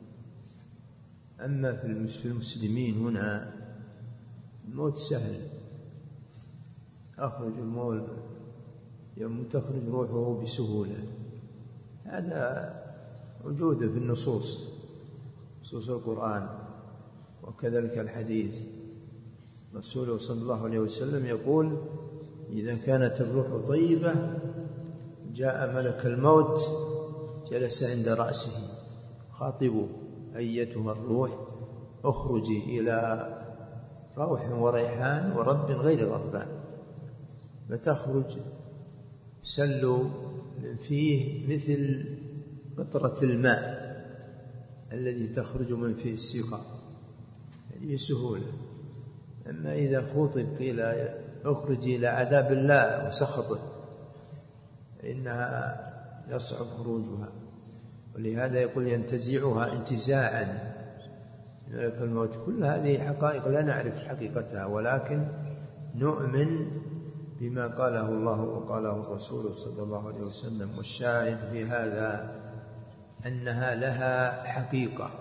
أما في المسلمين هنا الموت سهل. أخرج الموت يوم تخرج روحه بسهولة. هذا وجوده في النصوص، نصوص القرآن وكذلك الحديث. رسوله صلى الله عليه وسلم يقول: إذا كانت الروح طيبة جاء ملك الموت جلس عند رأسه خاطبه: أيتها الروح اخرجي إلى روح وريحان ورب غير غضبان. فتخرج سل فيه مثل قطرة الماء الذي تخرج من فيه السقاء، هذه سهولة. أما إذا خطب قيل اخرجي إلى عذاب الله وسخطه فإنها يصعب خروجها. ولهذا يقول: ينتزعها انتزاعا ملك الموت. كل هذه حقائق لا نعرف حقيقتها، ولكن نؤمن بما قاله الله وقاله الرسول صلى الله عليه وسلم. والشاهد في هذا أنها لها حقيقة،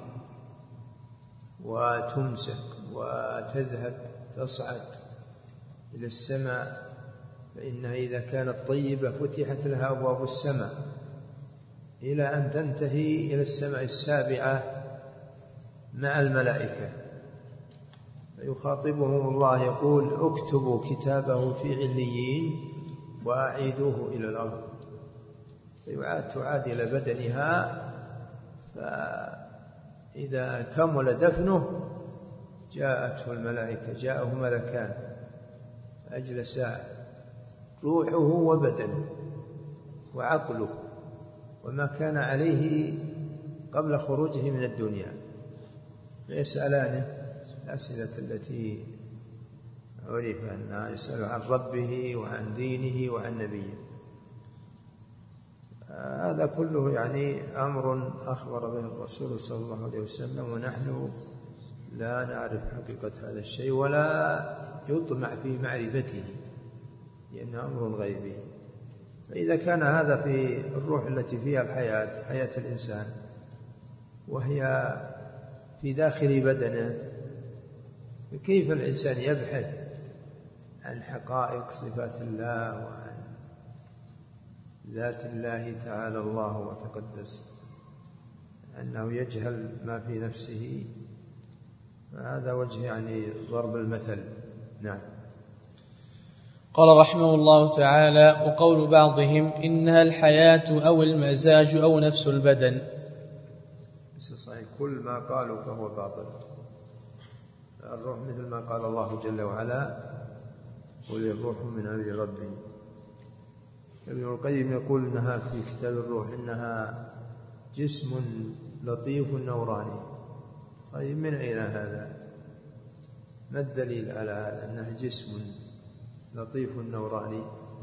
وتمسك وتذهب تصعد إلى السماء، فإنها إذا كانت طيبة فتحت لها أبواب السماء إلى أن تنتهي إلى السماء السابعة مع الملائكة، فيخاطبهم الله يقول: اكتبوا كتابه في عليين وأعيدوه إلى الأرض. فيعاد تعاد إلى بدنها، فإذا كمل دفنه جاءته الملائكة، جاءه ملكان أجلسا روحه وبدنه وعقله وما كان عليه قبل خروجه من الدنيا، فيسألانه الأسئلة التي عرف أنها يسأل عن ربه وعن دينه وعن نبيه. هذا كله يعني أمر أخبر به الرسول صلى الله عليه وسلم، ونحن لا نعرف حقيقة هذا الشيء ولا يطمع في معرفته، لأنه أمر غيبي. فإذا كان هذا في الروح التي فيها الحياة، حياة الإنسان، وهي في داخل بدنه، فكيف الإنسان يبحث عن حقائق صفات الله وعن ذات الله تعالى الله وتقدس، أنه يجهل ما في نفسه؟ فهذا وجه يعني ضرب المثل. نعم. قال رحمه الله تعالى: وقول بعضهم إنها الحياة أو المزاج أو نفس البدن. صحيح، كل ما قالوا فهو باطل. الروح مثل ما قال الله جل وعلا: قل الروح من أمر ربي. ابن القيم يقول إنها في كتاب الروح إنها جسم لطيف نوراني. طيب من أين هذا؟ ما الدليل على هذا أنها جسم لطيف نوراني؟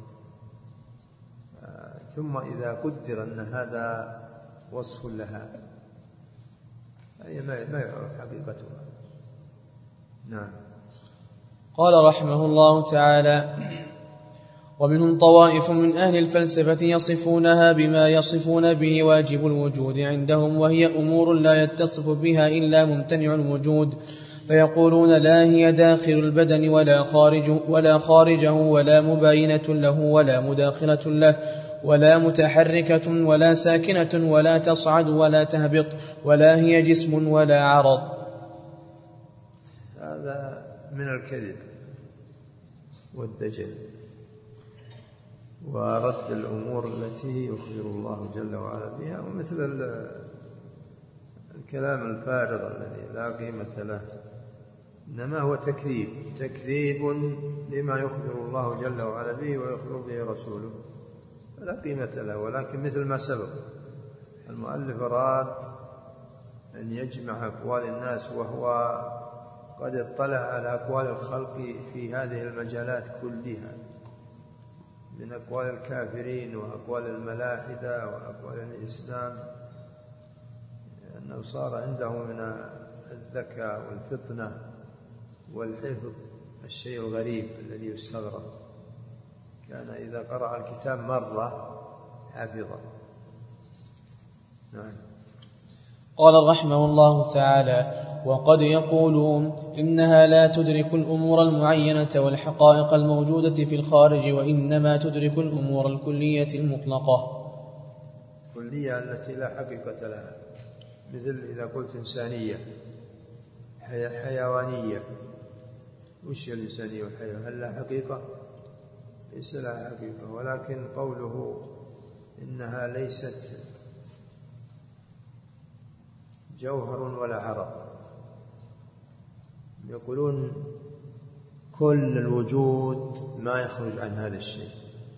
ثم إذا قدر أن هذا وصف لها أي ما يعرف حقيقتها. نعم. قال رحمه الله تعالى: ومنهم طوائف من أهل الفلسفة يصفونها بما يصفون به واجب الوجود عندهم، وهي أمور لا يتصف بها إلا ممتنع الوجود، فيقولون لا هي داخل البدن ولا خارجه ولا, خارجه ولا مباينة له ولا مداخلة له ولا متحركة ولا ساكنة ولا تصعد ولا تهبط ولا هي جسم ولا عرض. هذا من الكذب والدجل ورد الأمور التي يخبر الله جل وعلا بها، ومثل الكلام الفارغ الذي لا قيمة له، إنما هو تكذيب تكذيب لما يخبر الله جل وعلا به ويخبر به رسوله، فلا قيمة له. ولكن مثل ما سبق، المؤلف أراد أن يجمع أقوال الناس، وهو قد اطلع على أقوال الخلق في هذه المجالات كلها، من أقوال الكافرين وأقوال الملاحدة وأقوال الإسلام، أنه صار عنده من الذكاء والفطنة والحفظ الشيء الغريب الذي يستغرب. كان إذا قرأ الكتاب مرة حفظه. نعم. قال رحمه الله تعالى: وقد يقولون إنها لا تدرك الأمور المعينة والحقائق الموجودة في الخارج، وإنما تدرك الأمور الكلية المطلقة. الكلية التي لا حقيقة لها، مثل إذا قلت إنسانية حيوانية، وش الإنسانية والحيوان؟ هل لها حقيقة؟ ليس لها حقيقة. ولكن قوله إنها ليست جوهر ولا عرض، يقولون كل الوجود ما يخرج عن هذا الشيء،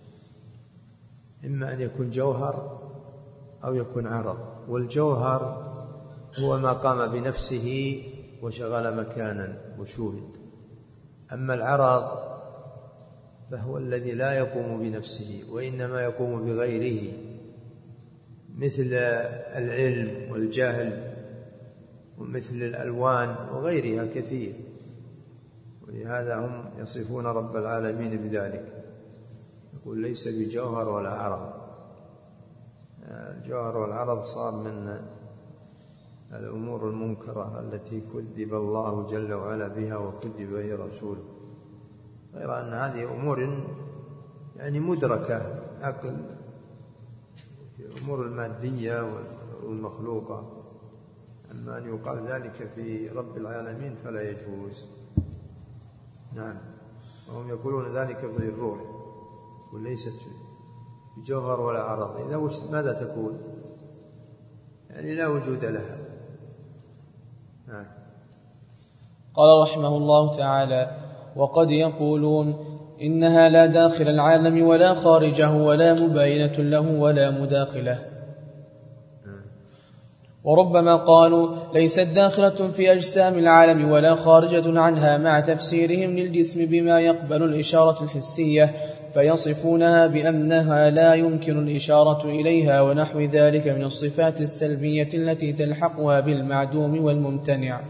إما أن يكون جوهر أو يكون عرض. والجوهر هو ما قام بنفسه وشغل مكانا وشوهد، أما العرض فهو الذي لا يقوم بنفسه وإنما يقوم بغيره، مثل العلم والجهل ومثل الألوان وغيرها كثير. ولهذا هم يصفون رب العالمين بذلك، يقول ليس بجوهر ولا عرض. الجوهر والعرض صار من الأمور المنكرة التي كذب الله جل وعلا بها وكذب به رسوله، غير أن هذه أمور يعني مدركة عقل في الأمور المادية والمخلوقة. أما أن يقال ذلك في رب العالمين فلا يجوز. نعم. وهم يقولون ذلك في الروح، وليست بجوهر ولا عرض. إذا ماذا تكون؟ يعني لا وجود لها. نعم. قال رحمه الله تعالى: وقد يقولون إنها لا داخل العالم ولا خارجه ولا مباينة له ولا مداخله. وربما قالوا ليست داخلة في أجسام العالم ولا خارجة عنها، مع تفسيرهم للجسم بما يقبل الإشارة الحسية، فيصفونها بأنها لا يمكن الإشارة إليها ونحو ذلك من الصفات السلبية التي تلحقها بالمعدوم والممتنع.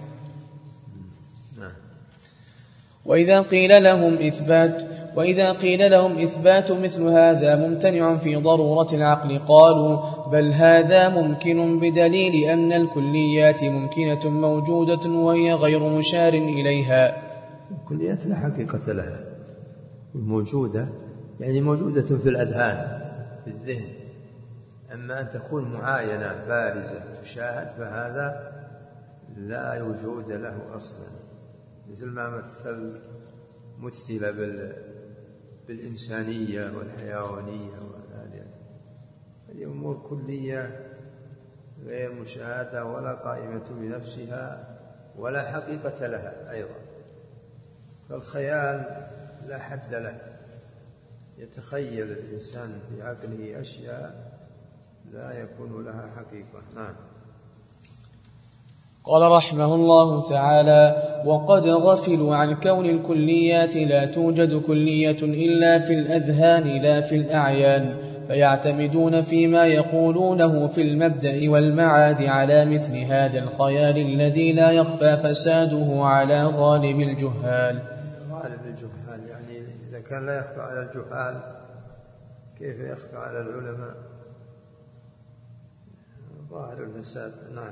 وإذا قيل لهم إثبات وإذا قيل لهم إثبات مثل هذا ممتنع في ضرورة العقل، قالوا بل هذا ممكن بدليل أن الكليات ممكنة موجودة وهي غير مشار إليها. الكليات لا حقيقة لها، موجودة يعني موجودة في الأذهان في الذهن، أما أن تكون معاينة بارزة تشاهد فهذا لا وجود له أصلا. مثل ما مثل مثل بال بالإنسانية والحيوانية وهذه هذه أمور كلية غير مشاهدة ولا قائمة بنفسها ولا حقيقة لها أيضا. فالخيال لا حد له، يتخيل الإنسان في عقله أشياء لا يكون لها حقيقة. نعم. قال رحمه الله تعالى: وقد غفلوا عن كون الكليات لا توجد كلية إلا في الأذهان لا في الأعيان، فيعتمدون فيما يقولونه في المبدأ والمعاد على مثل هذا الخيال الذي لا يخفى فساده على غالب الجهال. غالب الجهال يعني إذا كان لا يخفى على الجهال كيف يخفى على العلماء؟ ظاهر الفساد. نعم.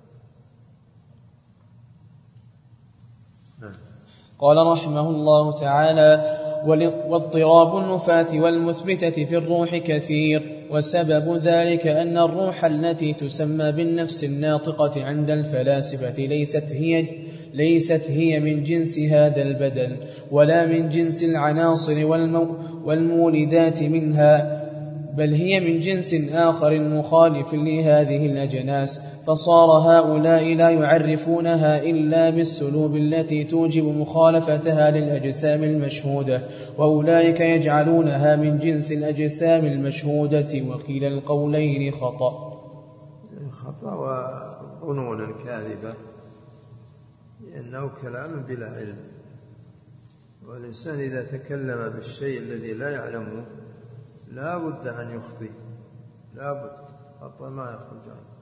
قال رحمه الله تعالى: واضطراب النفاة والمثبتة في الروح كثير، وسبب ذلك أن الروح التي تسمى بالنفس الناطقة عند الفلاسفة ليست هي, ليست هي من جنس هذا البدن ولا من جنس العناصر والمولدات منها، بل هي من جنس آخر مخالف لهذه الأجناس، فصار هؤلاء لا يعرفونها إلا بالسلوب التي توجب مخالفتها للأجسام المشهودة، وأولئك يجعلونها من جنس الأجسام المشهودة. وكلا القولين خطأ. خطأ وظنون كاذبة، لأنه كلام بلا علم، والإنسان إذا تكلم بالشيء الذي لا يعلمه لا بد أن يخطئ، لا بد، خطأ ما يخرج عنه.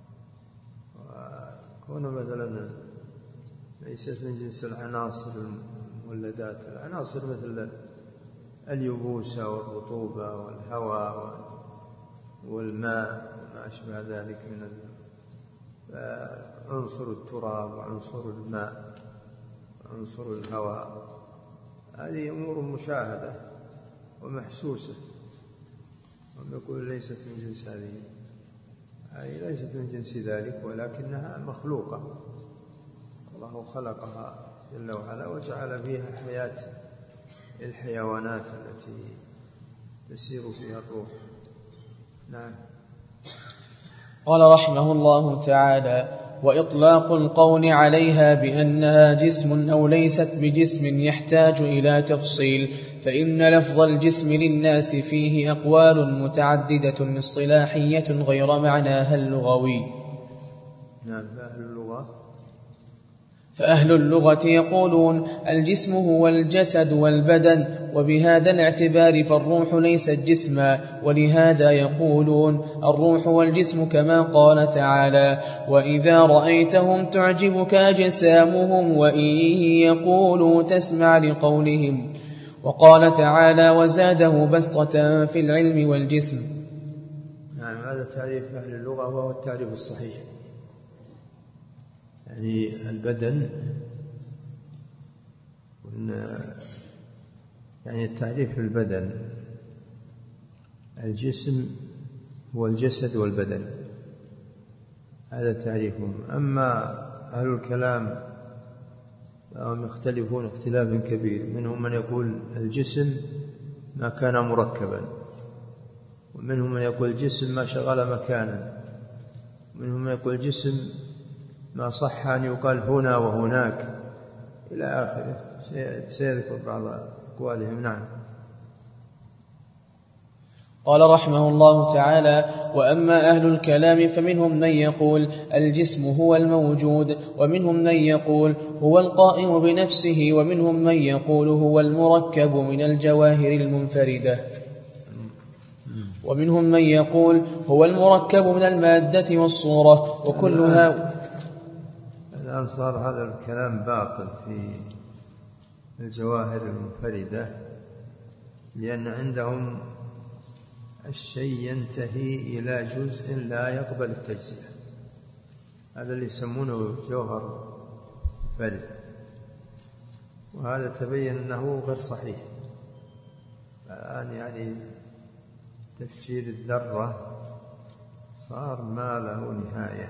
وكون مثلا ليست من جنس العناصر المولدات، العناصر مثل اليبوسة والرطوبة والهواء والماء وما أشبه ذلك من عنصر التراب وعنصر الماء، عنصر الهواء، هذه أمور مشاهدة ومحسوسة، ونقول ليست من جنس هذه، هذه ليست من جنس ذلك، ولكنها مخلوقة، الله خلقها جل وعلا وجعل فيها حياة الحيوانات التي تسير فيها الروح. نعم. قال رحمه الله تعالى: وإطلاق القول عليها بأنها جسم أو ليست بجسم يحتاج إلى تفصيل، فإن لفظ الجسم للناس فيه أقوال متعددة اصطلاحية غير معناها اللغوي. نعم. فأهل اللغة فأهل اللغة يقولون الجسم هو الجسد والبدن، وبهذا الاعتبار فالروح ليست جسما، ولهذا يقولون الروح والجسم كما قال تعالى: وإذا رأيتهم تعجبك أجسامهم وإن يقولوا تسمع لقولهم. وقال تعالى: وزاده بسطة في العلم والجسم. نعم. هذا تعريف أهل اللغة وهو التعريف الصحيح. يعني البدن، يعني التعريف في البدن الجسم هو الجسد والبدن، هذا تعريفهم. أما أهل الكلام فهم يختلفون اختلاف كبير، منهم من يقول الجسم ما كان مركبا، ومنهم من يقول الجسم ما شغل مكانا، ومنهم من يقول الجسم ما صح أن يقال هنا وهناك إلى آخره، سيذكر بعض أقوالهم. نعم. قال رحمه الله تعالى: وأما أهل الكلام فمنهم من يقول الجسم هو الموجود، ومنهم من يقول هو القائم بنفسه، ومنهم من يقول هو المركب من الجواهر المنفردة، ومنهم من يقول هو المركب من المادة والصورة، وكلها. الآن صار هذا الكلام باطل في الجواهر المنفردة، لأن عندهم الشيء ينتهي إلى جزء لا يقبل التجزئة، هذا اللي يسمونه جوهر فرد، وهذا تبين أنه غير صحيح. الآن يعني تفجير الذرة صار ما له نهاية،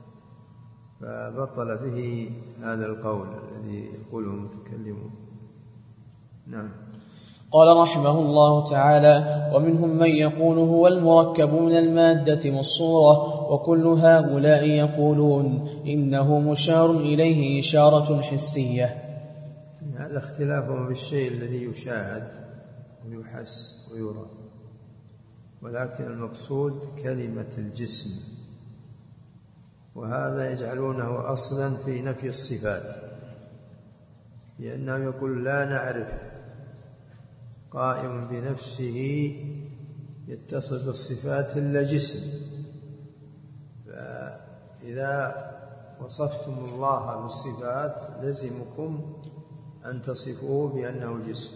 فبطل به هذا القول الذي يقوله المتكلمون. نعم. قال رحمه الله تعالى: ومنهم من يقول هو المركب من المادة والصورة، وكل هؤلاء يقولون إنه مشار إليه إشارة حسية. هذا اختلافهم بالشيء الذي يشاهد ويحس ويرى، ولكن المقصود كلمة الجسم، وهذا يجعلونه أصلا في نفي الصفات، لأنه يقول لا نعرف قائم بنفسه يتصف بالصفات إلا جسم، فإذا وصفتم الله بالصفات لزمكم أن تصفوه بأنه جسم.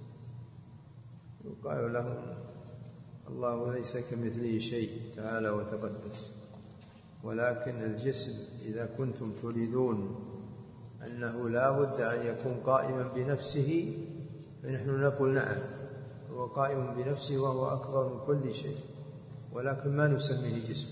يقال لهم الله ليس كمثله شيء تعالى وتقدس، ولكن الجسم إذا كنتم تريدون أنه لا بد أن يكون قائما بنفسه، فنحن نقول نعم هو قائم بنفسه وهو أكبر من كل شيء، ولكن ما نسميه جسم،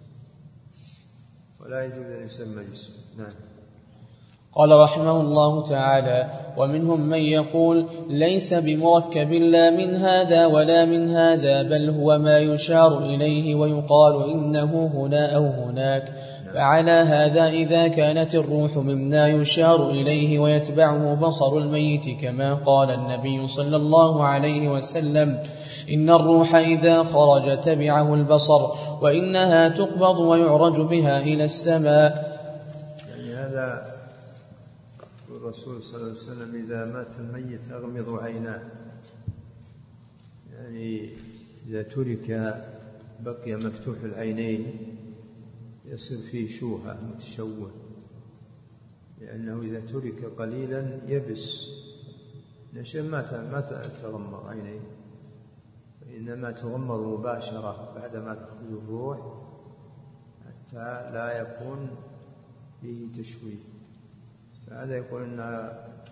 ولا يجوز أن يسمى جسم. نعم. قال رحمه الله تعالى: ومنهم من يقول ليس بمركب لا من هذا ولا من هذا، بل هو ما يشار إليه ويقال إنه هنا أو هناك. فعلى هذا إذا كانت الروح مما يشار إليه ويتبعه بصر الميت، كما قال النبي صلى الله عليه وسلم: إن الروح إذا خرج تبعه البصر، وإنها تقبض ويعرج بها إلى السماء. يعني هذا الرسول صلى الله عليه وسلم: إذا مات الميت أغمض عيناه، يعني إذا ترك بقي مفتوح العينين يصير فيه شوهة متشوه، لأنه إذا ترك قليلا يبس، لشيء ما تغمض عينيه، وإنما تغمض مباشرة بعدما تخرج الروح حتى لا يكون فيه تشويه. فهذا يقول أن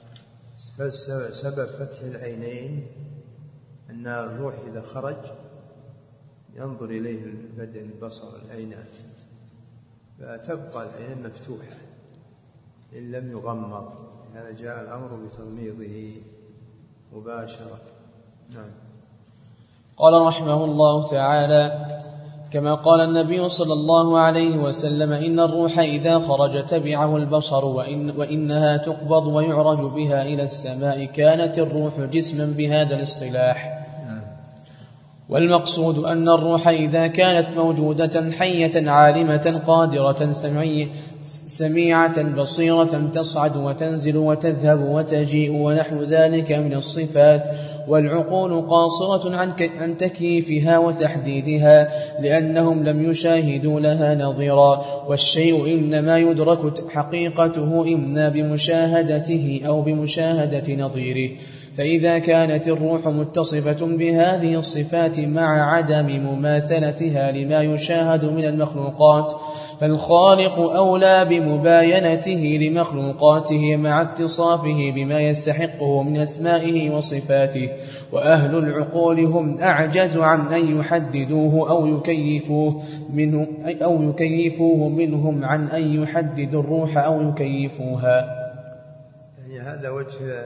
سبب فتح العينين أن الروح إذا خرج ينظر إليه البدن البصر العينات، فتبقى العين مفتوحة إن لم يغمض. هذا جاء الأمر بتغميضه مباشرة. نعم. قال رحمه الله تعالى: كما قال النبي صلى الله عليه وسلم: إن الروح إذا خرج تبعه البصر، وإن وإنها تقبض ويعرج بها إلى السماء. كانت الروح جسما بهذا الاصطلاح. والمقصود أن الروح إذا كانت موجودة حية عالمة قادرة سمعية سميعة بصيرة تصعد وتنزل وتذهب وتجيء ونحو ذلك من الصفات، والعقول قاصرة عن تكييفها وتحديدها، لأنهم لم يشاهدوا لها نظيرا. والشيء إنما يدرك حقيقته إما بمشاهدته أو بمشاهدة نظيره. فإذا كانت الروح متصفة بهذه الصفات مع عدم مماثلتها لما يشاهد من المخلوقات، فالخالق أولى بمباينته لمخلوقاته مع اتصافه بما يستحقه من أسمائه وصفاته. وأهل العقول هم أعجز عن أن يحددوه أو يكيفوه منه أو يكيفوه منهم عن أن يحددوا الروح أو يكيفوها. يعني هذا وجه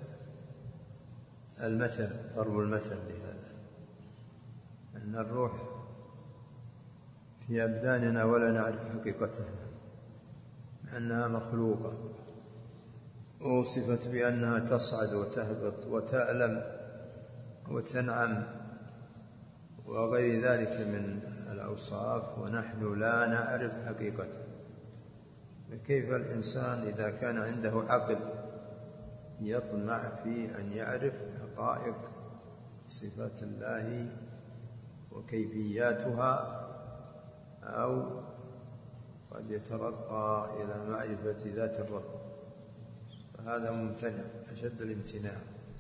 المثل، ضرب المثل لهذا، أن الروح في أبداننا ولا نعرف حقيقتها، أنها مخلوقة، وصفت بأنها تصعد وتهبط وتألم وتنعم وغير ذلك من الأوصاف، ونحن لا نعرف حقيقتها. فكيف الإنسان إذا كان عنده عقل يطمع في أن يعرف حقائق صفات الله وكيفياتها، أو قد يترقى إلى معرفة ذات الرب؟ فهذا ممتنع أشد الامتناع.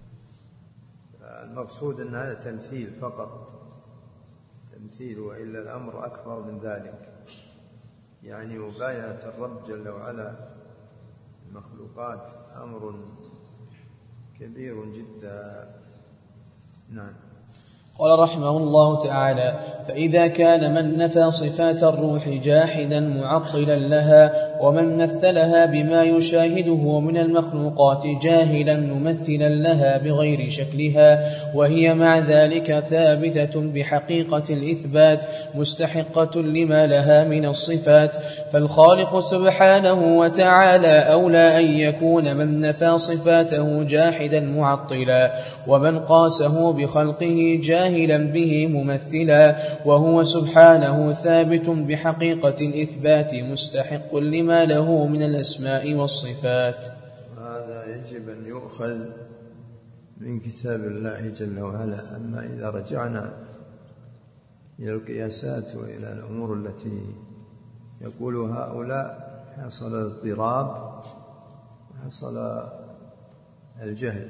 المقصود أن هذا تمثيل فقط، تمثيل، وإلا الأمر أكبر من ذلك. يعني مباينة الرب جل وعلا المخلوقات أمر كبير جدا. نعم. قال رحمه الله تعالى: فإذا كان من نفى صفات الروح جاحدا معطلا لها، ومن مثلها بما يشاهده من المخلوقات جاهلا ممثلا لها بغير شكلها، وهي مع ذلك ثابتة بحقيقة الإثبات مستحقة لما لها من الصفات، فالخالق سبحانه وتعالى أولى أن يكون من نفى صفاته جاحدا معطلا، ومن قاسه بخلقه جاهلا به ممثلا، وهو سبحانه ثابت بحقيقة الإثبات مستحق لما له من الأسماء والصفات. هذا يجب أن يؤخذ من كتاب الله جل وعلا. أما إذا رجعنا إلى القياسات وإلى الأمور التي يقول هؤلاء حصل الاضطراب وحصل الجهل.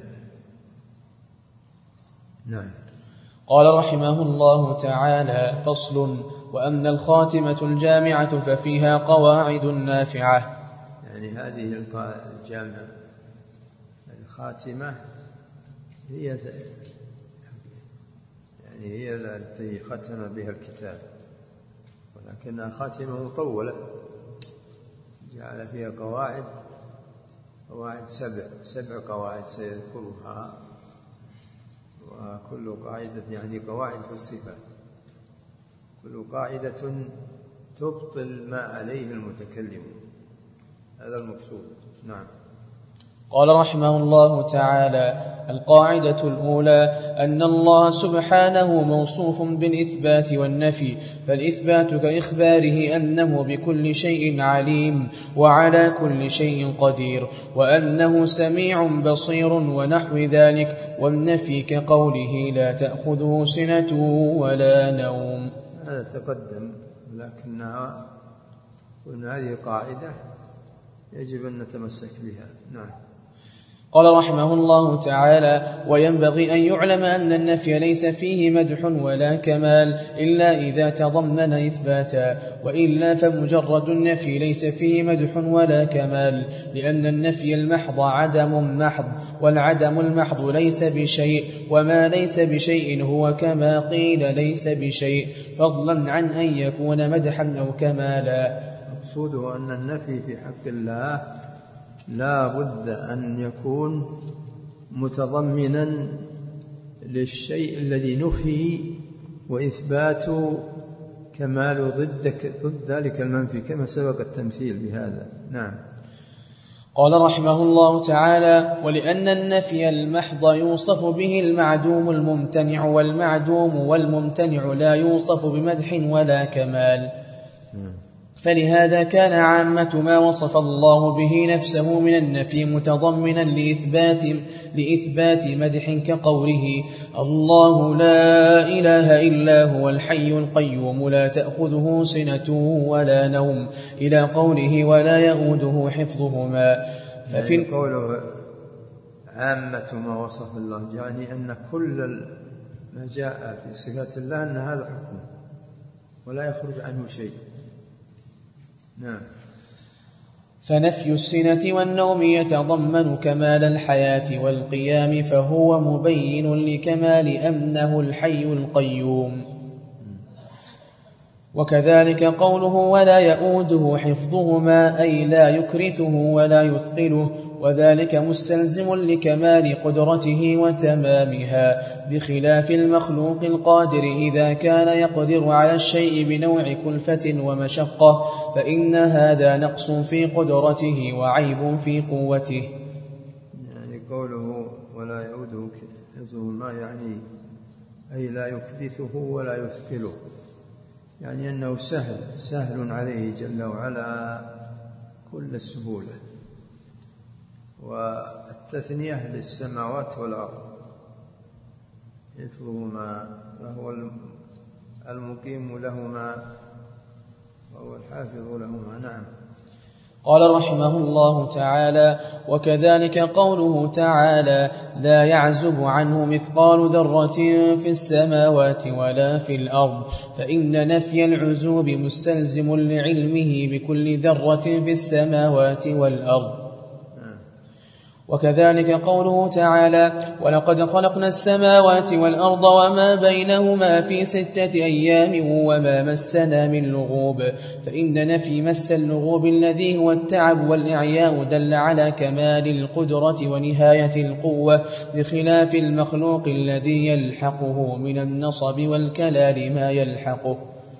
نعم. قال رحمه الله تعالى: فصل: وأما الخاتمة الجامعة ففيها قواعد نافعة. يعني هذه الجامعة الخاتمة هي يعني هي التي ختم بها الكتاب، ولكنها خاتمة مطولة جعل فيها قواعد قواعد سبع سبع قواعد سيذكرها، وكل قاعدة يعني قواعد في الصفات، كل قاعدة تبطل ما عليه المتكلم. هذا المقصود. نعم. قال رحمه الله تعالى: القاعدة الأولى أن الله سبحانه موصوف بالإثبات والنفي، فالإثبات كإخباره أنه بكل شيء عليم وعلى كل شيء قدير، وأنه سميع بصير ونحو ذلك، والنفي كقوله لا تأخذه سنة ولا نوم. هذا تقدم، لكنها قلنا هذه قاعدة يجب أن نتمسك بها. نعم. قال رحمه الله تعالى: وينبغي أن يعلم أن النفي ليس فيه مدح ولا كمال إلا إذا تضمن إثباتا، وإلا فمجرد النفي ليس فيه مدح ولا كمال، لأن النفي المحض عدم محض، والعدم المحض ليس بشيء، وما ليس بشيء هو كما قيل ليس بشيء، فضلا عن أن يكون مدحا أو كمالا. مقصوده أن النفي في حق الله لا بد أن يكون متضمنا للشيء الذي نفي، وإثبات كمال ضد ضد ذلك المنفي، كما سبق التمثيل بهذا. نعم. قال رحمه الله تعالى: ولأن النفي المحض يوصف به المعدوم الممتنع، والمعدوم والممتنع لا يوصف بمدح ولا كمال، فلهذا كان عامة ما وصف الله به نفسه من النفي متضمنا لإثبات, لإثبات مدح، كقوله: الله لا إله إلا هو الحي القيوم لا تأخذه سنة ولا نوم، إلى قوله: ولا يؤوده حفظهما. ففي يعني قوله عامة ما وصف الله، يعني أن كل ما جاء في صفات الله أن هذا حكم ولا يخرج عنه شيء. نعم. فنفي السنة والنوم يتضمن كمال الحياة والقيام، فهو مبين لكمال أنه الحي القيوم. وكذلك قوله: ولا يؤوده حفظهما، أي لا يكرثه ولا يثقله، وذلك مستلزم لكمال قدرته وتمامها، بخلاف المخلوق القادر إذا كان يقدر على الشيء بنوع كلفة ومشقة، فإن هذا نقص في قدرته وعيب في قوته. يعني قوله ولا يؤوده حفظهما، يعني أي لا يكلفه ولا يثقله، يعني أنه سهل سهل عليه جل وعلا كل السهولة. والتثنية للسماوات والأرض، حفظهما وهو المقيم لهما وهو الحافظ لهما. نعم. قال رحمه الله تعالى: وكذلك قوله تعالى: لا يعزب عنه مثقال ذرة في السماوات ولا في الأرض، فإن نفي العزوب مستلزم لعلمه بكل ذرة في السماوات والأرض. وكذلك قوله تعالى: ولقد خلقنا السماوات والأرض وما بينهما في ستة أيام وما مسنا من لغوب، فإن نفي مس اللغوب الذي هو التعب والإعياء دل على كمال القدرة ونهاية القوة، بخلاف المخلوق الذي يلحقه من النصب والكلال ما يلحقه.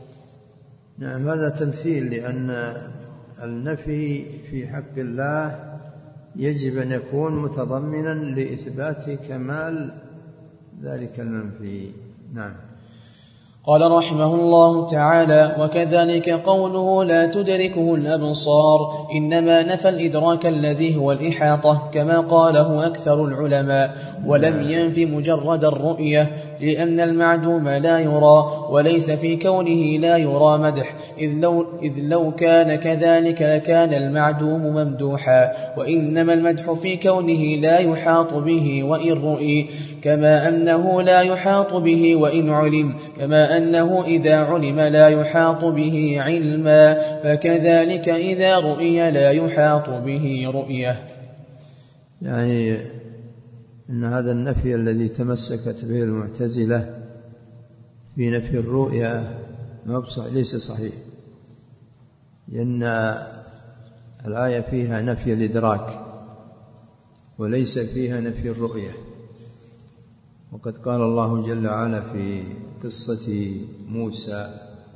نعم. هذا تمثيل، لأن النفي في حق الله يجب أن يكون متضمنا لإثبات كمال ذلك المنفي. نعم. قال رحمه الله تعالى: وكذلك قوله: لا تدركه الأبصار، إنما نفى الإدراك الذي هو الإحاطة، كما قاله أكثر العلماء، ولم ينف مجرد الرؤية، لأن المعدوم لا يرى، وليس في كونه لا يرى مدح، إذ لو, إذ لو كان كذلك لكان المعدوم ممدوحا، وإنما المدح في كونه لا يحاط به وإن رؤي، كما أنه لا يحاط به وإن علم، كما أنه إذا علم لا يحاط به علما، فكذلك إذا رؤي لا يحاط به رؤية. يعني إن هذا النفي الذي تمسكت به المعتزلة في نفي الرؤيا ليس صحيح، لأن الآية فيها نفي الإدراك وليس فيها نفي الرؤية. وقد قال الله جل وعلا في قصة موسى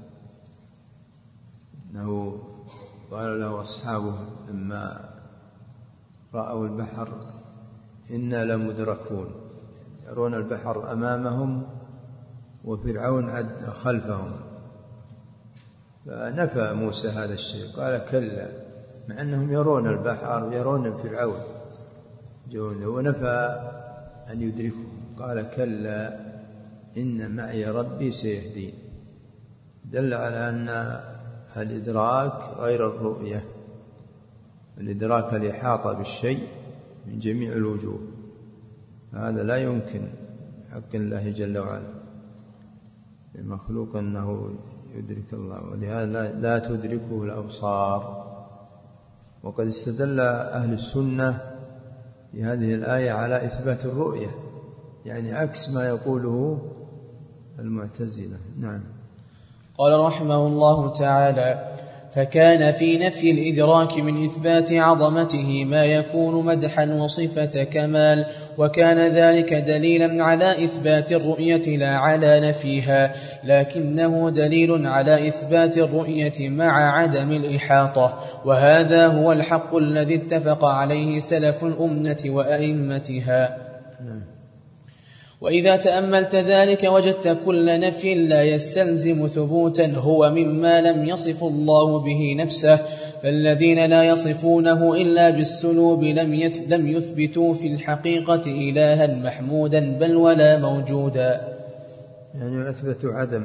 أنه قال له أصحابه لما رأوا البحر: إنا لمدركون، يرون البحر أمامهم وفرعون عد خلفهم، فنفى موسى هذا الشيء، قال كلا، مع أنهم يرون البحر يرون فرعون جونه، ونفى أن يدركهم، قال كلا إن معي ربي سيهدين، دل على أن الإدراك غير الرؤية. الإدراك الإحاطة بالشيء من جميع الوجوه. هذا لا يمكن حق الله جل وعلا المخلوق أنه يدرك الله، ولهذا لا تدركه الأبصار. وقد استدل أهل السنة في هذه الآية على إثبات الرؤية، يعني عكس ما يقوله المعتزلة. نعم. قال رحمه الله تعالى: فكان في نفي الإدراك من إثبات عظمته ما يكون مدحا وصفة كمال، وكان ذلك دليلا على إثبات الرؤية لا على نفيها، لكنه دليل على إثبات الرؤية مع عدم الإحاطة، وهذا هو الحق الذي اتفق عليه سلف الأمة وأئمتها. وإذا تأملت ذلك وجدت كل نفي لا يستلزم ثبوتا هو مما لم يصف الله به نفسه، فالذين لا يصفونه إلا بالسلوب لم يثبتوا في الحقيقة إلها محمودا بل ولا موجودا، يعني أثبتوا عدم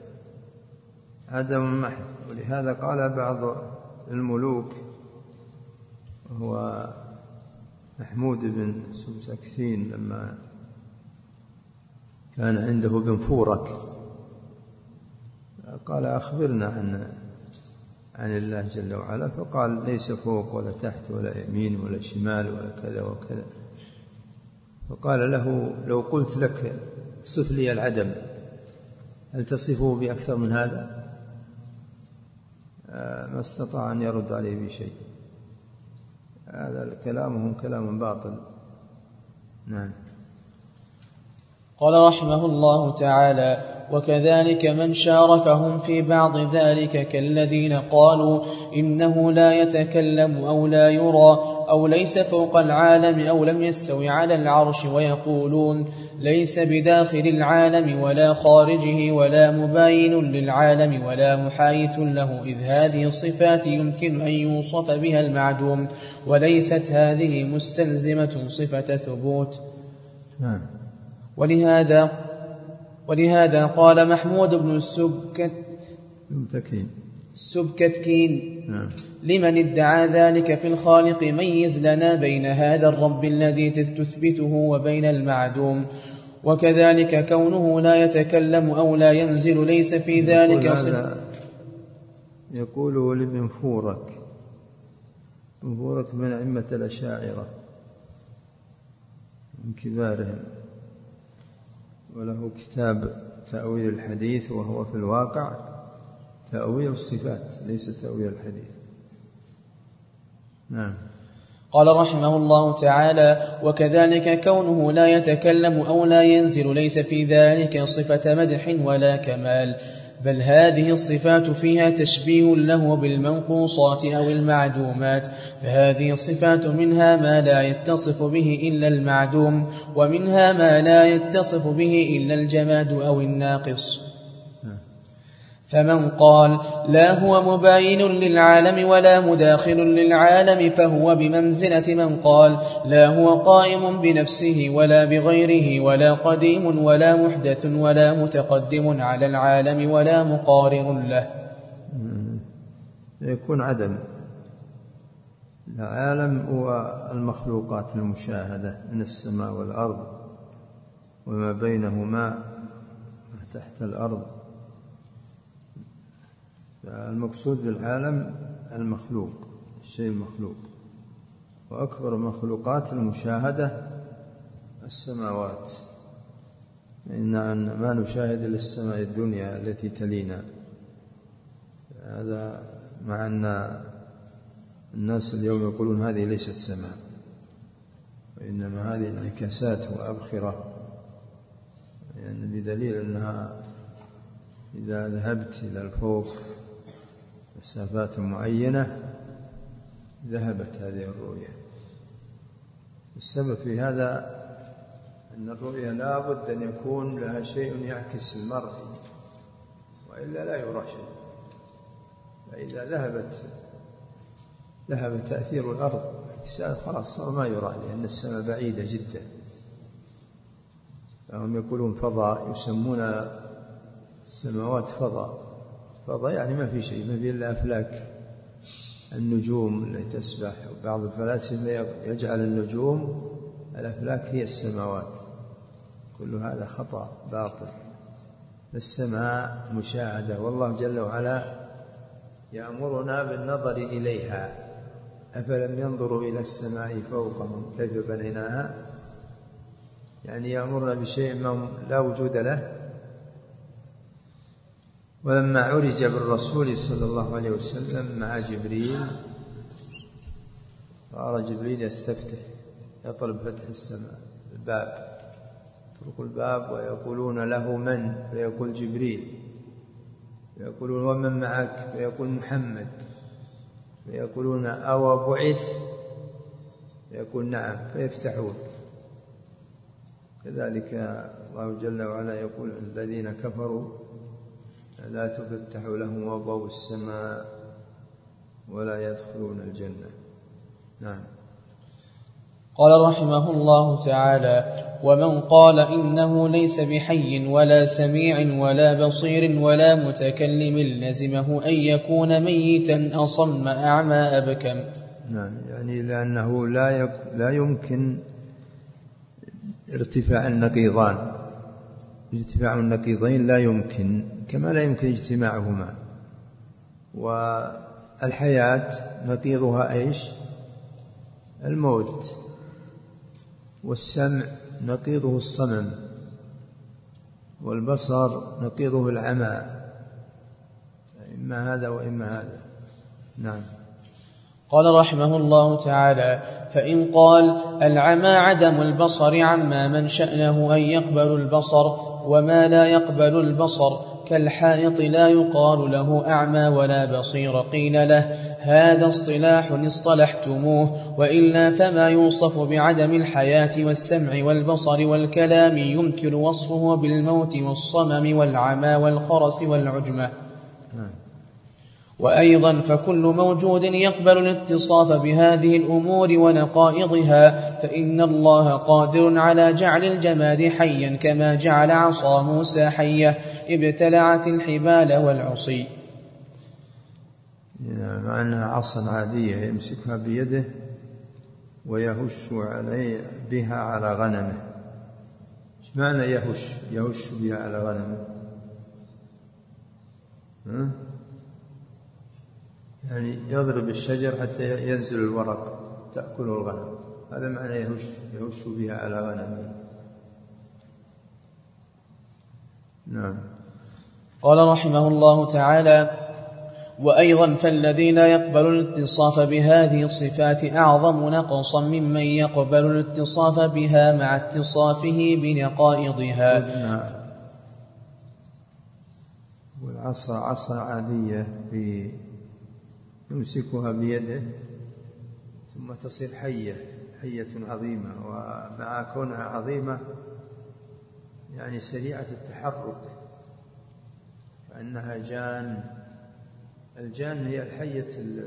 عدم محض. ولهذا قال بعض الملوك وهو محمود بن سبسكثين لما كان عنده بن فورك قال: أخبرنا عن عن الله جل وعلا، فقال: ليس فوق ولا تحت ولا يمين ولا شمال ولا كذا وكذا. فقال له: لو قلت لك صف لي العدم هل تصفه بأكثر من هذا؟ ما استطاع أن يرد عليه بشيء. هذا كلامهم كلام باطل. نعم. قال رحمه الله تعالى: وكذلك من شاركهم في بعض ذلك كالذين قالوا إنه لا يتكلم أو لا يرى أو ليس فوق العالم أو لم يستوي على العرش، ويقولون ليس بداخل العالم ولا خارجه ولا مباين للعالم ولا محايث له، إذ هذه الصفات يمكن أن يوصف بها المعدوم، وليست هذه مستلزمة صفة ثبوت. نعم. ولهذا ولهذا قال محمود بن السبكتكين السبكتكين نعم. لمن ادعى ذلك في الخالق: ميز لنا بين هذا الرب الذي تثبته وبين المعدوم. وكذلك كونه لا يتكلم أو لا ينزل ليس في ذلك صفة. يقوله لابن فورك. ابن فورك من أئمة الأشاعرة من كبارهم، وله كتاب تأويل الحديث، وهو في الواقع تأويل الصفات ليس تأويل الحديث. نعم. قال رحمه الله تعالى: وكذلك كونه لا يتكلم أو لا ينزل ليس في ذلك صفة مدح ولا كمال، بل هذه الصفات فيها تشبيه له بالمنقوصات أو المعدومات، فهذه الصفات منها ما لا يتصف به إلا المعدوم، ومنها ما لا يتصف به إلا الجماد أو الناقص. فمن قال لا هو مباين للعالم ولا مداخل للعالم فهو بمنزلة من قال لا هو قائم بنفسه ولا بغيره ولا قديم ولا محدث ولا متقدم على العالم ولا مقارن له. يكون عدم. العالم هو المخلوقات المشاهدة من السماء والأرض وما بينهما تحت الأرض. المقصود بالعالم المخلوق، الشيء المخلوق، وأكبر المخلوقات المشاهدة السماوات، إن ما نشاهد إلا السماء الدنيا التي تلينا. هذا مع أن الناس اليوم يقولون هذه ليست سماء، وإنما هذه انعكاسات وأبخرة، يعني بدليل أنها إذا ذهبت إلى الفوق مسافات معينة ذهبت هذه الرؤية. السبب في هذا أن الرؤية لا بد أن يكون لها شيء يعكس المرء، وإلا لا يرى شيء. فإذا ذهبت ذهب تأثير الأرض خلاص صار ما يرى، لأن السماء بعيدة جدا. فهم يقولون فضاء، يسمون السماوات فضاء. فضاء يعني ما في شيء، ما في إلا أفلاك النجوم التي تسبح. وبعض الفلاسفة يجعل النجوم الأفلاك هي السماوات. كل هذا خطأ باطل. السماء مشاهدة، والله جل وعلا يأمرنا بالنظر إليها. أفلم ينظروا إلى السماء فوقهم كيف بنيناها، يعني يأمرنا بشيء ما لا وجود له. ولما عرج بالرسول صلى الله عليه وسلم مع جبريل، صار جبريل يستفتح يطلب فتح السماء الباب، يطرق الباب ويقولون له من؟ فيقول جبريل. يقولون ومن معك؟ فيقول محمد. فيقولون أو بعث؟ فيقول نعم، فيفتحون. كذلك الله جل وعلا يقول الذين كفروا لا تفتح لهم أبواب السماء ولا يدخلون الجنة. نعم. قال رحمه الله تعالى: ومن قال إنه ليس بحي ولا سميع ولا بصير ولا متكلم لزمه أن يكون ميتا أصم أعمى أبكم. نعم، يعني لأنه لا يك... لا يمكن ارتفاع النقيضان. ارتفاع النقيضين لا يمكن، كما لا يمكن اجتماعهما. والحياة نقيضها إيش؟ الموت. والسمع نقيضه الصمم، والبصر نقيضه العمى. إما هذا وإما هذا. نعم. قال رحمه الله تعالى: فإن قال العمى عدم البصر عما من شأنه أن يقبل البصر، وما لا يقبل البصر كالحائط لا يقال له أعمى ولا بصير، قيل له: هذا اصطلاح اصطلحتموه، وإلا فما يوصف بعدم الحياة والسمع والبصر والكلام يمكن وصفه بالموت والصمم والعمى والخرس والعجمة. وأيضا فكل موجود يقبل الاتصاف بهذه الأمور ونقائضها، فإن الله قادر على جعل الجماد حيا كما جعل عصا موسى حية ابتلعت الحبال والعصي. مع أنها عصا عادية يمسكها بيده ويهش عليه بها على غنمه. ايش معنى يهش؟ يهش بها على غنمه، ها؟ يعني يضرب الشجر حتى ينزل الورق تأكله الغنم. هذا معنى يهش، يهش بها على غنمه. نعم. قال رحمه الله تعالى: وأيضا فالذي لا يقبل الاتصاف بهذه الصفات أعظم نقصا ممن يقبل الاتصاف بها مع اتصافه بنقائضها. والعصا عصا عادية في يمسكها بيده ثم تصير حية، حية عظيمة، ومع كونها عظيمة يعني سريعة التحرك كأنها جان. الجان هي الحية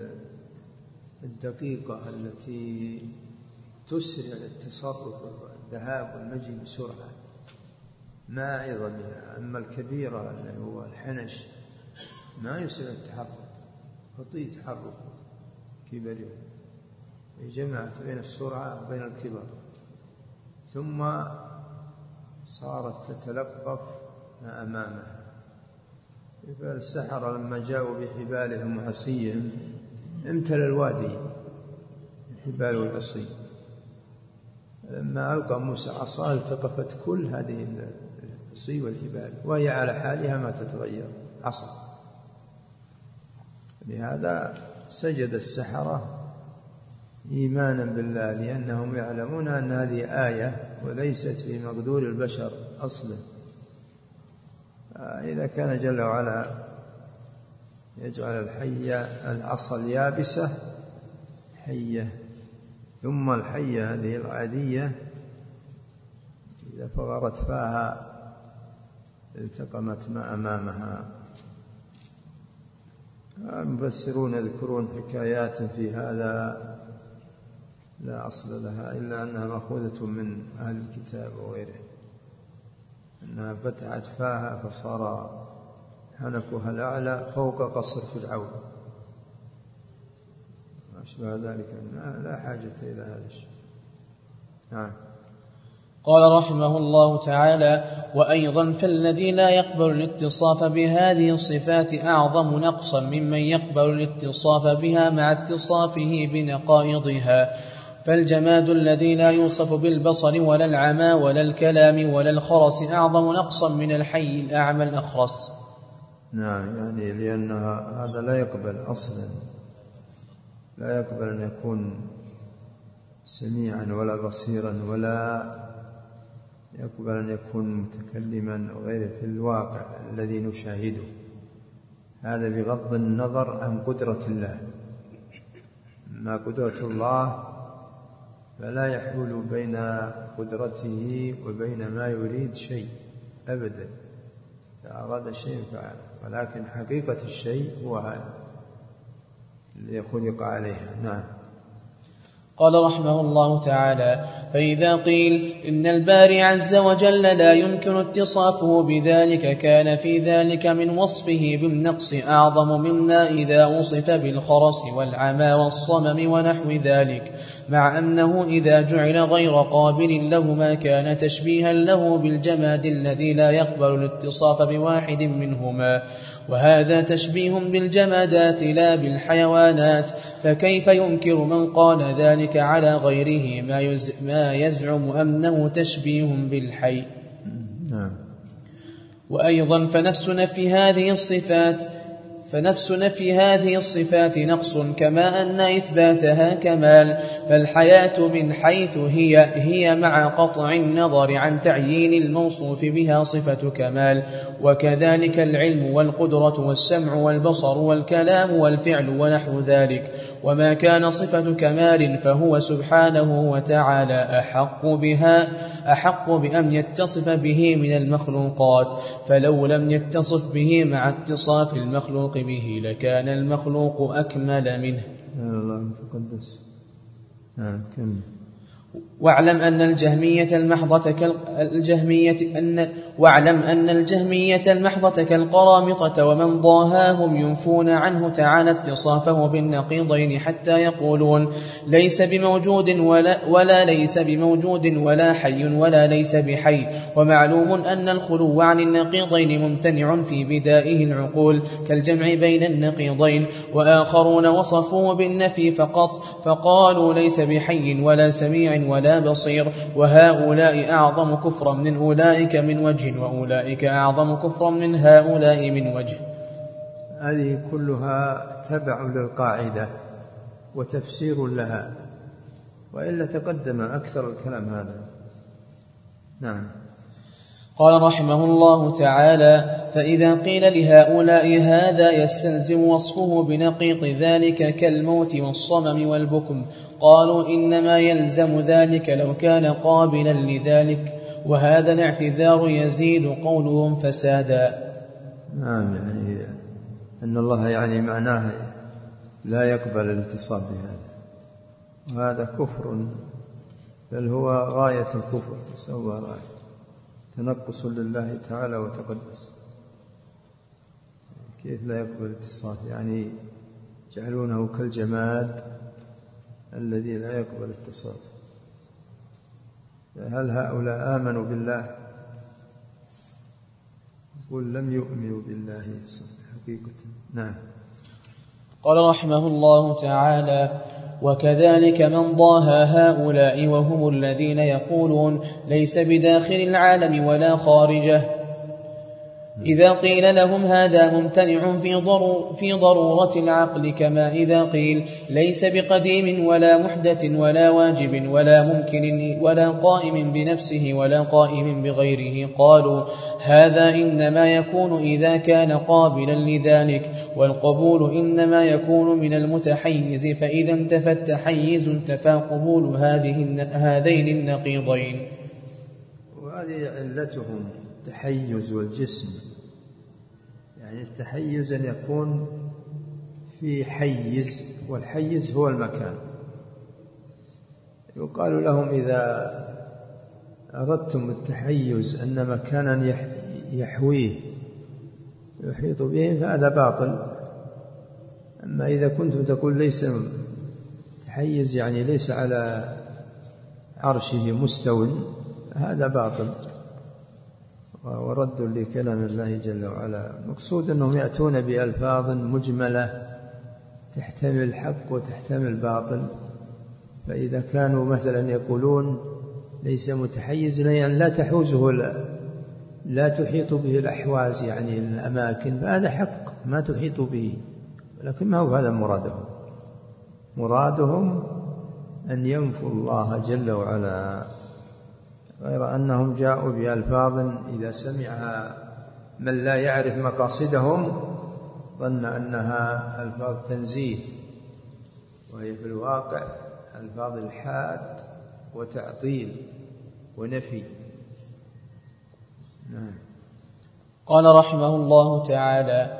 الدقيقة التي تسرع التصرف والذهاب والمجيء بسرعة مع عظمها. أما الكبيرة اللي هو الحنش ما يسرع التحرك، بطيء تحرك كبيرة، جمعت بين السرعة وبين الكبر، ثم صارت تتلقف ما أمامها. فالسحرة لما جاءوا بحبالهم وعصيهم امتلأ الوادي الحبال والعصي. لما ألقى موسى عصاه التقفت كل هذه العصي والحبال وهي على حالها ما تتغير، عصا. لهذا سجد السحرة إيمانا بالله، لأنهم يعلمون أن هذه آية وليست في مقدور البشر أصلا. إذا كان جل وعلا يجعل الحية العصا اليابسة حية، ثم الحية هذه العادية إذا فغرت فاها التقمت ما أمامها. المفسرون يذكرون حكايات في هذا لا أصل لها، إلا أنها مأخوذة من أهل الكتاب وغيره، أنها فتحت فاها فصار حنكها الأعلى فوق قصر فرعون. وأشبه ذلك لا حاجة إلى هذا الشيء. نعم. قال رحمه الله تعالى: وأيضا فالذي لا يقبل الاتصاف بهذه الصفات أعظم نقصا ممن يقبل الاتصاف بها مع اتصافه بنقائضها. فالجماد الذي لا يوصف بالبصر ولا العمى ولا الكلام ولا الخرس أعظم نقصا من الحي الأعمى الأخرس. نعم، يعني لأن هذا لا يقبل أصلا، لا يقبل أن يكون سميعا ولا بصيرا، ولا يقبل أن يكون متكلما وغيره في الواقع الذي نشاهده. هذا بغض النظر عن قدرة الله. ما قدرة الله فلا يحول بين قدرته وبين ما يريد شيء أبدا. إذا أراد شيء فعل، ولكن حقيقة الشيء هو هذا الذي خلق عليها. نعم. قال رحمه الله تعالى: فإذا قيل إن الباري عز وجل لا يمكن اتصافه بذلك كان في ذلك من وصفه بالنقص أعظم مما إذا وصف بالخرس والعمى والصمم ونحو ذلك، مع أنه إذا جعل غير قابل لهما كان تشبيها له بالجماد الذي لا يقبل الاتصاف بواحد منهما، وهذا تشبيه بالجمادات لا بالحيوانات. فكيف ينكر من قال ذلك على غيره ما يزعم أنه تشبيه بالحي؟ وأيضا فنفس نفي هذه الصفات فنفس نفي هذه الصفات نقص كما أن إثباتها كمال. فالحياة من حيث هي هي مع قطع النظر عن تعيين الموصوف بها صفة كمال، وكذلك العلم والقدرة والسمع والبصر والكلام والفعل ونحو ذلك. وما كان صفة كمال فهو سبحانه وتعالى أحق بها أحق بأن يتصف به من المخلوقات، فلو لم يتصف به مع اتصاف المخلوق به لكان المخلوق أكمل منه. الله تقدس. آه كم. واعلم أن الجهمية المحضة كالجهمية أن واعلم أن الجهمية المحضة كالقرامطة ومن ضاهاهم ينفون عنه تعالى اتصافه بالنقيضين حتى يقولون ليس بموجود ولا, ولا ليس بموجود ولا حي ولا ليس بحي. ومعلوم أن الخلو عن النقيضين ممتنع في بدائه العقول كالجمع بين النقيضين. وآخرون وصفوه بالنفي فقط فقالوا ليس بحي ولا سميع ولا بصير، وهؤلاء أعظم كفرا من أولئك من وجه، وأولئك أعظم كفرا من هؤلاء من وجه. هذه كلها تبع للقاعدة وتفسير لها، وإلا تقدم أكثر الكلام هذا. نعم. قال رحمه الله تعالى: فإذا قيل لهؤلاء هذا يستلزم وصفه بنقيض ذلك كالموت والصمم والبكم، قالوا إنما يلزم ذلك لو كان قابلا لذلك، وهذا الاعتذار يزيد قولهم فسادا. نعم، يعني أن الله يعني معناه لا يقبل الاتصال بهذا، وهذا كفر، بل هو غاية الكفر، سوى غاية تنقص لله تعالى وتقدس. كيف لا يقبل الاتصال؟ يعني جعلونه كالجماد الذي لا يقبل الاتصال. هل هؤلاء آمنوا بالله؟ قل لم يؤمنوا بالله حقيقة. نعم. قال رحمه الله تعالى: وكذلك من ضاهى هؤلاء وهم الذين يقولون ليس بداخل العالم ولا خارجه، إذا قيل لهم هذا ممتنع في, ضرو في ضرورة العقل، كما إذا قيل ليس بقديم ولا محدث ولا واجب ولا ممكن ولا قائم بنفسه ولا قائم بغيره، قالوا هذا إنما يكون إذا كان قابلا لذلك، والقبول إنما يكون من المتحيز، فإذا انتفى التحيز انتفى قبول هذه هذين النقيضين. وهذه علتهم التحيز والجسم، يعني التحيز أن يكون في حيز، والحيز هو المكان. يقال لهم إذا أردتم التحيز أن مكانا يحويه يحيط به فهذا باطل. أما إذا كنتم تقول ليس متحيز يعني ليس على عرشه مستو، هذا باطل ورد لكلام الله جل وعلا. مقصود أنهم يأتون بألفاظ مجملة تحتمل الحق وتحتمل الباطل. فإذا كانوا مثلا يقولون ليس متحيز يعني لا تحوزه لا تحيط به الأحواز يعني الأماكن، فهذا حق ما تحيط به، ولكن ما هو هذا مرادهم. مرادهم أن ينفوا الله جل وعلا، غير أنهم جاءوا بألفاظ إذا سمعها من لا يعرف مقاصدهم ظن أنها ألفاظ تنزيه، وهي في الواقع ألفاظ الحاد وتعطيل ونفي. نعم. قال رحمه الله تعالى: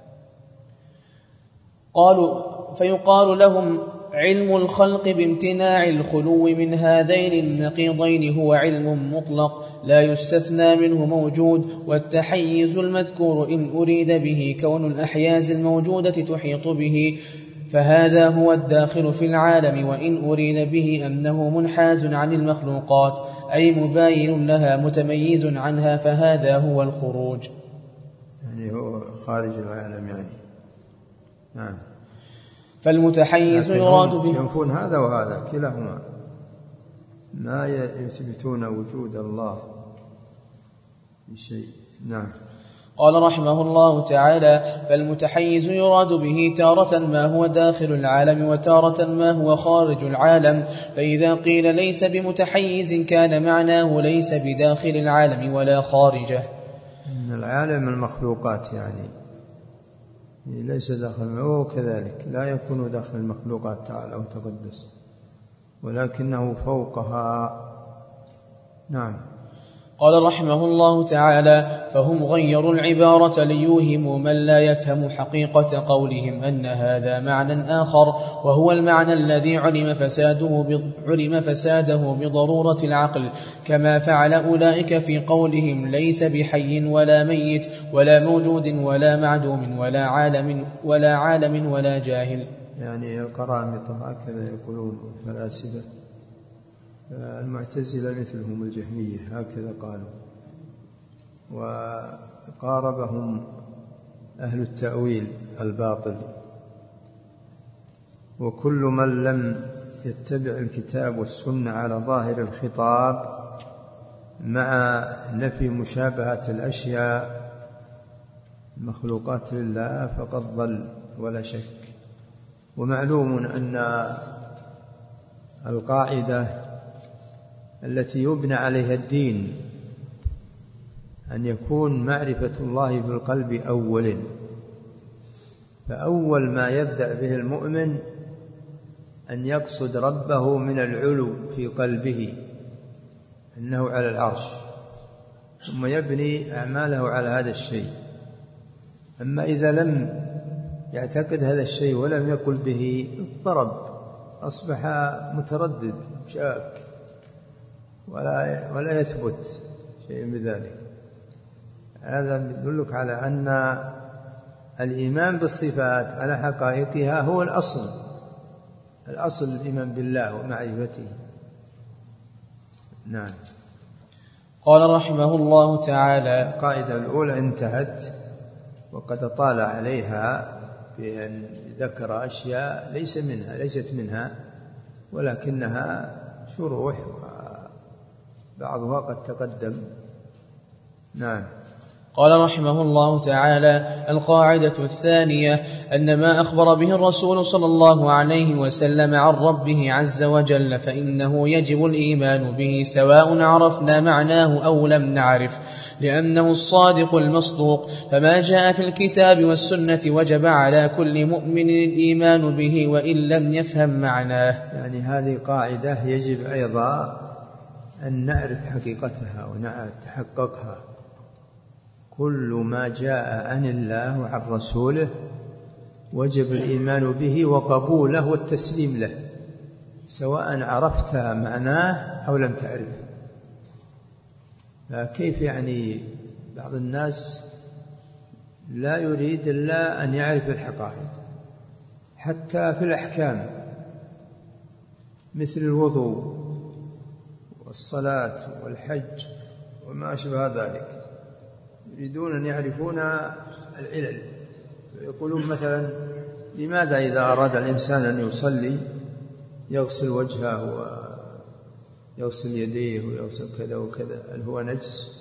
قالوا فيقال لهم: علم الخلق بامتناع الخلو من هذين النقيضين هو علم مطلق لا يستثنى منه موجود، والتحيز المذكور إن أريد به كون الأحياز الموجودة تحيط به فهذا هو الداخل في العالم، وإن أريد به أنه منحاز عن المخلوقات أي مباين لها متميز عنها فهذا هو الخروج، يعني هو خارج العالم يعني. نعم. فالمتحيز يراد به. ينفون هذا وهذا كلاهما، ما يثبتون وجود الله بشيء. نعم. قال رحمه الله تعالى: فالمتحيز يراد به تارة ما هو داخل العالم وتارة ما هو خارج العالم، فإذا قيل ليس بمتحيز كان معناه ليس بداخل العالم ولا خارجه. إن العالم المخلوقات يعني ليس داخل، هو كذلك لا يكون داخل المخلوقات تعالى وتقدس، ولكنه فوقها. نعم. قال رحمه الله تعالى: فهم غيروا العبارة ليوهموا من لا يفهم حقيقة قولهم أن هذا معنى آخر، وهو المعنى الذي علم فساده, علم فساده بضرورة العقل، كما فعل أولئك في قولهم ليس بحي ولا ميت ولا موجود ولا معدوم ولا عالم ولا عالم ولا جاهل. يعني القرامطة هكذا يقولون الفلاسفة، المعتزلة مثلهم الجهمية هكذا قالوا، وقاربهم أهل التأويل الباطل. وكل من لم يتبع الكتاب والسنة على ظاهر الخطاب مع نفي مشابهة الأشياء المخلوقات لله فقد ضل ولا شك. ومعلوم أن القاعدة التي يبنى عليها الدين أن يكون معرفة الله بالقلب أولا، فأول ما يبدأ به المؤمن أن يقصد ربه من العلو في قلبه أنه على العرش، ثم يبني أعماله على هذا الشيء. أما إذا لم يعتقد هذا الشيء ولم يقل به اضطرب، أصبح متردد شاك ولا ولا يثبت شيء بذلك. هذا يدلك على أن الإيمان بالصفات على حقائقها هو الأصل، الأصل الإيمان بالله ومعرفته. نعم. قال رحمه الله تعالى: القاعدة الأولى انتهت، وقد طال عليها بأن ذكر أشياء ليس منها ليست منها ولكنها شروح بعضها قد تقدم. نعم. قال رحمه الله تعالى: القاعدة الثانية أن ما أخبر به الرسول صلى الله عليه وسلم عن ربه عز وجل فإنه يجب الإيمان به سواء عرفنا معناه أو لم نعرف، لأنه الصادق المصدوق، فما جاء في الكتاب والسنة وجب على كل مؤمن الإيمان به وإن لم يفهم معناه. يعني هذه قاعدة يجب أيضا أن نعرف حقيقتها ونتحققها. كل ما جاء عن الله وعن رسوله وجب الإيمان به وقبوله والتسليم له، سواء عرفت معناه أو لم تعرف. فكيف يعني بعض الناس لا يريد إلا أن يعرف الحقائق حتى في الأحكام، مثل الوضوء والصلاة والحج وما أشبه ذلك، يريدون أن يعرفون العلل. يقولون مثلا لماذا إذا أراد الإنسان أن يصلي يغسل وجهه ويغسل يديه ويغسل كذا وكذا، هل هو نجس؟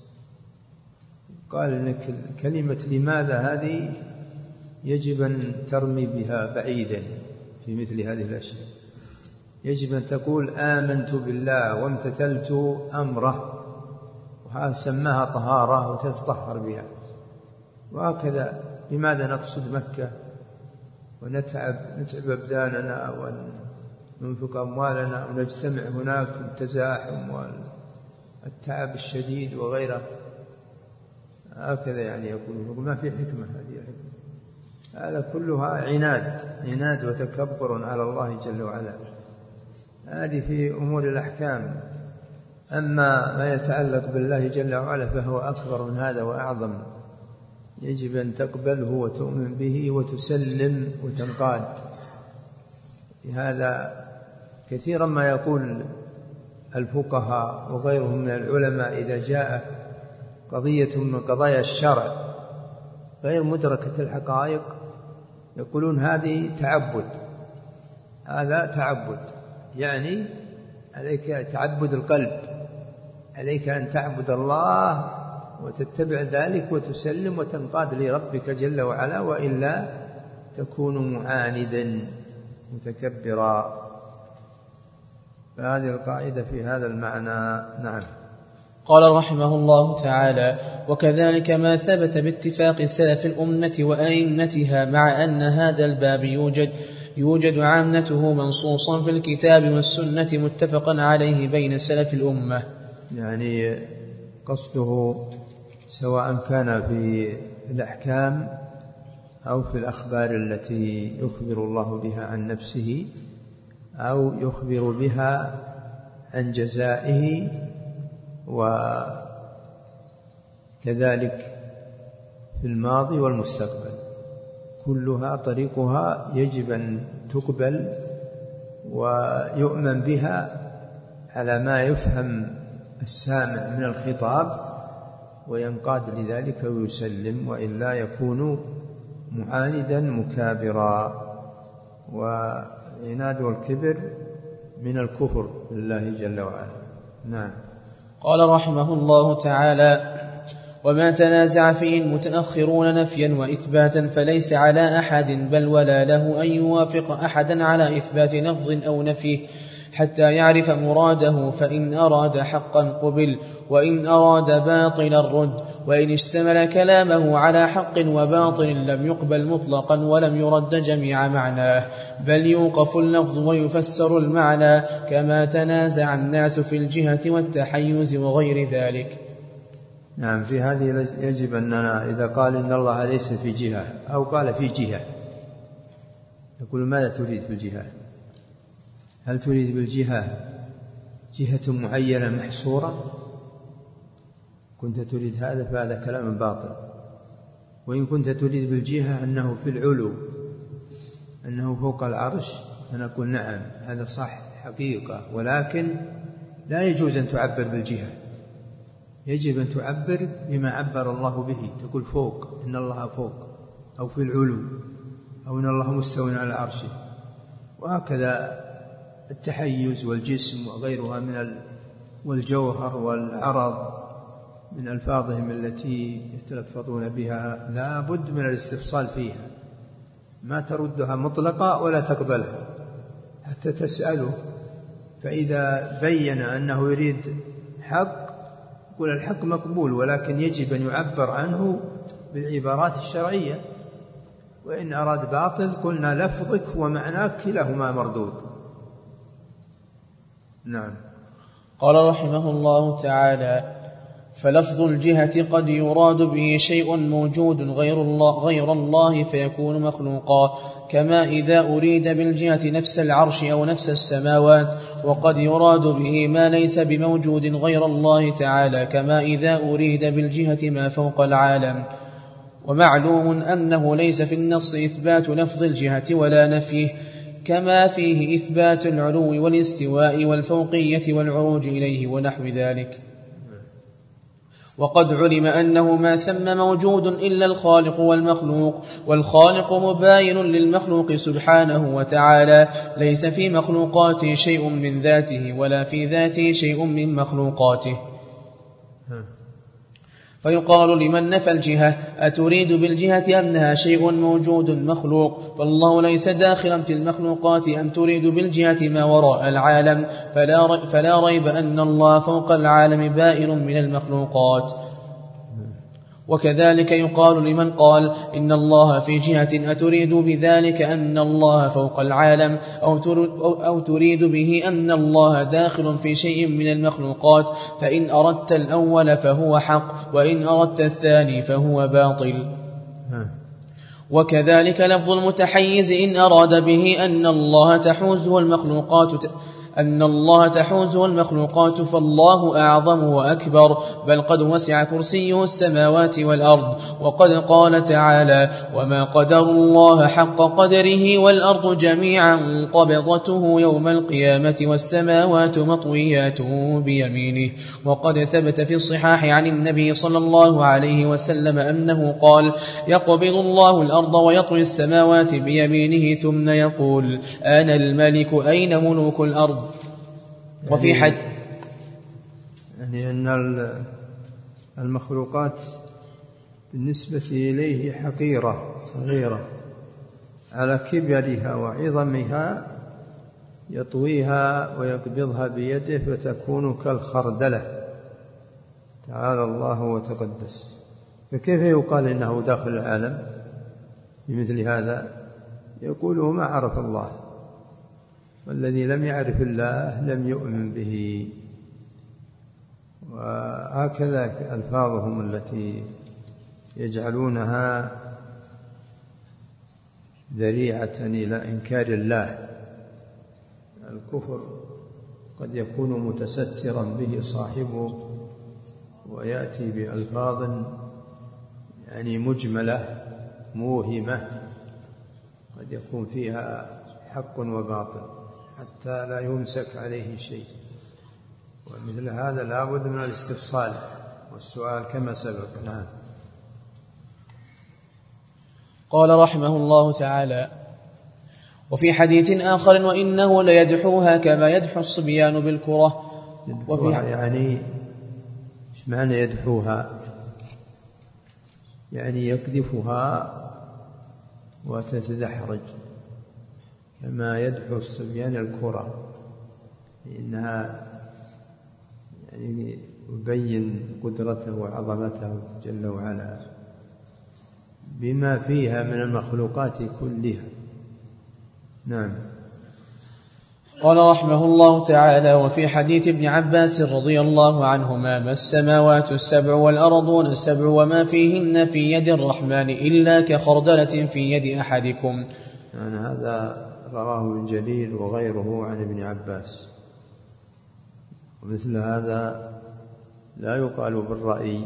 قال إنك كلمة لماذا هذه يجب أن ترمي بها بعيدا في مثل هذه الأشياء. يجب أن تقول آمنت بالله وامتثلت أمره، وهذا سماها طهارة وتتطهر بها. وهكذا لماذا نقصد مكة ونتعب نتعب أبداننا وننفق أموالنا ونجتمع هناك التزاحم والتعب الشديد وغيره. هكذا يعني يقولون ما في حكمة هذه الحكمة. هذا كلها عناد عناد وتكبر على الله جل وعلا. هذه في أمور الأحكام. أما ما يتعلق بالله جل وعلا فهو أكبر من هذا وأعظم. يجب أن تقبله وتؤمن به وتسلم وتنقاد. لهذا كثيرا ما يقول الفقهاء وغيرهم من العلماء إذا جاء قضية من قضايا الشرع غير مدركة الحقائق يقولون هذه تعبد، هذا تعبد، يعني عليك تعبد القلب، عليك أن تعبد الله وتتبع ذلك وتسلم وتنقاد لربك جل وعلا، وإلا تكون معاندا متكبرا. فهذه القاعدة في هذا المعنى. نعم. قال رحمه الله تعالى: وكذلك ما ثبت باتفاق سلف الأمة وأئمتها، مع أن هذا الباب يوجد يوجد عامته منصوصا في الكتاب والسنة متفقا عليه بين سلف الأمة. يعني قصده سواء كان في الأحكام أو في الأخبار التي يخبر الله بها عن نفسه أو يخبر بها عن جزائه، وكذلك في الماضي والمستقبل، كلها طريقها يجب أن تقبل ويؤمن بها على ما يفهم السامع من الخطاب وينقاد لذلك ويسلم، وإلا يكون معاندا مكابرا. وعناد والكبر من الكفر بالله جل وعلا. نعم. قال رحمه الله تعالى: وما تنازع فيه المتأخرون نفيا وإثباتا فليس على أحد بل ولا له أن يوافق أحدا على إثبات لفظ أو نفيه حتى يعرف مراده، فإن أراد حقا قبل وإن أراد باطلا رد، وإن اشتمل كلامه على حق وباطل لم يقبل مطلقا ولم يرد جميع معناه، بل يوقف اللفظ ويفسر المعنى، كما تنازع الناس في الجهة والتحيز وغير ذلك. نعم. في هذه يجب أننا إذا قال إن الله ليس في جهة أو قال في جهة يقول ماذا تريد في الجهة؟ هل تريد بالجهة جهة معينة محصورة؟ كنت تريد هذا فهذا كلام باطل. وإن كنت تريد بالجهة أنه في العلو أنه فوق العرش فنقول نعم هذا صح حقيقة، ولكن لا يجوز أن تعبر بالجهة، يجب أن تعبر بما عبر الله به، تقول فوق، إن الله فوق، أو في العلو، أو إن الله مستوى على عرشه. وهكذا التحيز والجسم وغيرها من والجوهر والعرض من ألفاظهم التي يتلفظون بها لا بد من الاستفصال فيها، ما تردها مطلقة ولا تقبلها حتى تسأله، فإذا بين أنه يريد حق يقول الحق مقبول، ولكن يجب أن يعبر عنه بالعبارات الشرعية. وإن أراد باطل قلنا لفظك ومعناك كلاهما مردود. نعم. قال رحمه الله تعالى: فلفظ الجهة قد يراد به شيء موجود غير الله, غير الله فيكون مخلوقا، كما إذا أريد بالجهة نفس العرش أو نفس السماوات، وقد يراد به ما ليس بموجود غير الله تعالى، كما إذا أريد بالجهة ما فوق العالم. ومعلوم أنه ليس في النص إثبات لفظ الجهة ولا نفيه، كما فيه إثبات العلو والاستواء والفوقية والعروج إليه ونحو ذلك. وقد علم أنه ما ثم موجود إلا الخالق والمخلوق، والخالق مباين للمخلوق سبحانه وتعالى، ليس في مخلوقاته شيء من ذاته ولا في ذاته شيء من مخلوقاته. فيقال لمن نفى الجهة: أتريد بالجهة أنها شيء موجود مخلوق؟ فالله ليس داخلا في المخلوقات. أم تريد بالجهة ما وراء العالم؟ فلا, فلا ريب أن الله فوق العالم بائن من المخلوقات. وكذلك يقال لمن قال إن الله في جهة: أتريد بذلك أن الله فوق العالم؟ أو تريد به أن الله داخل في شيء من المخلوقات؟ فإن أردت الأول فهو حق، وإن أردت الثاني فهو باطل. وكذلك لفظ المتحيز إن أراد به أن الله تحوزه المخلوقات أن الله تحوزه المخلوقات فالله أعظم وأكبر، بل قد وسع كرسيه السماوات والأرض. وقد قال تعالى: وما قدر الله حق قدره والأرض جميعا قبضته يوم القيامة والسماوات مطويات بيمينه. وقد ثبت في الصحاح عن النبي صلى الله عليه وسلم أنه قال: يقبض الله الأرض ويطوي السماوات بيمينه ثم يقول: أنا الملك أين ملوك الأرض؟ وفي حد يعني أن المخلوقات بالنسبة إليه حقيرة صغيرة، على كبرها وعظمها يطويها ويقبضها بيده فتكون كالخردلة، تعالى الله وتقدس. فكيف يقال إنه داخل العالم بمثل هذا؟ يقوله ما عرف الله، والذي لم يعرف الله لم يؤمن به. وهكذا ألفاظهم التي يجعلونها ذريعة إلى إنكار الله. الكفر قد يكون متسترا به صاحبه ويأتي بألفاظ يعني مجملة موهمة قد يكون فيها حق وباطل حتى لا يمسك عليه شيء. ومثل هذا لا بد من الاستفصال والسؤال كما سبق. نعم. قال رحمه الله تعالى: وفي حديث آخر: وإنه ليدحوها كما يدحو الصبيان بالكرة. يدحوها يعني ايش معنى يدحوها؟ يعني يقذفها وتتدحرج كما يدحو الصبيان الكرة، إنها يعني يبين قدرته وعظمته جل وعلا بما فيها من المخلوقات كلها. نعم. قال رحمه الله تعالى: وفي حديث ابن عباس رضي الله عنهما: ما السماوات السبع والأرضون السبع وما فيهن في يد الرحمن إلا كخردلة في يد أحدكم. يعني هذا رواه ابن جرير وغيره عن ابن عباس. ومثل هذا لا يقال بالرأي،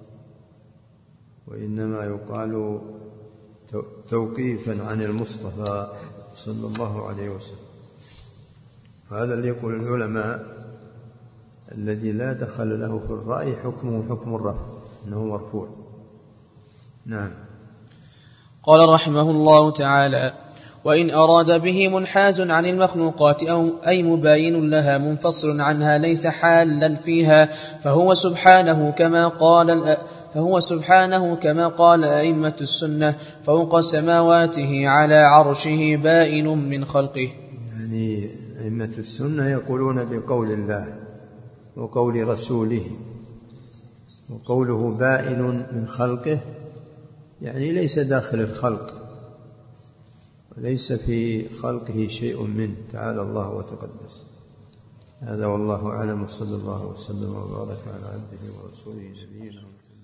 وإنما يقال توقيفا عن المصطفى صلى الله عليه وسلم. هذا اللي يقول العلماء الذي لا دخل له في الرأي حكمه حكم الرفع، أنه مرفوع. نعم. قال رحمه الله تعالى: وإن أراد به منحاز عن المخلوقات أو أي مباين لها منفصل عنها ليس حالا فيها، فهو سبحانه كما قال فهو سبحانه كما قال أئمة السنة: فوق سماواته على عرشه بائن من خلقه. يعني أئمة السنة يقولون بقول الله وقول رسوله، وقوله بائن من خلقه يعني ليس داخل الخلق وليس في خلقه شيء منه، تعالى الله وتقدس. هذا والله أعلم، وصلى الله وسلم وبارك على عبده ورسوله نبينا محمد.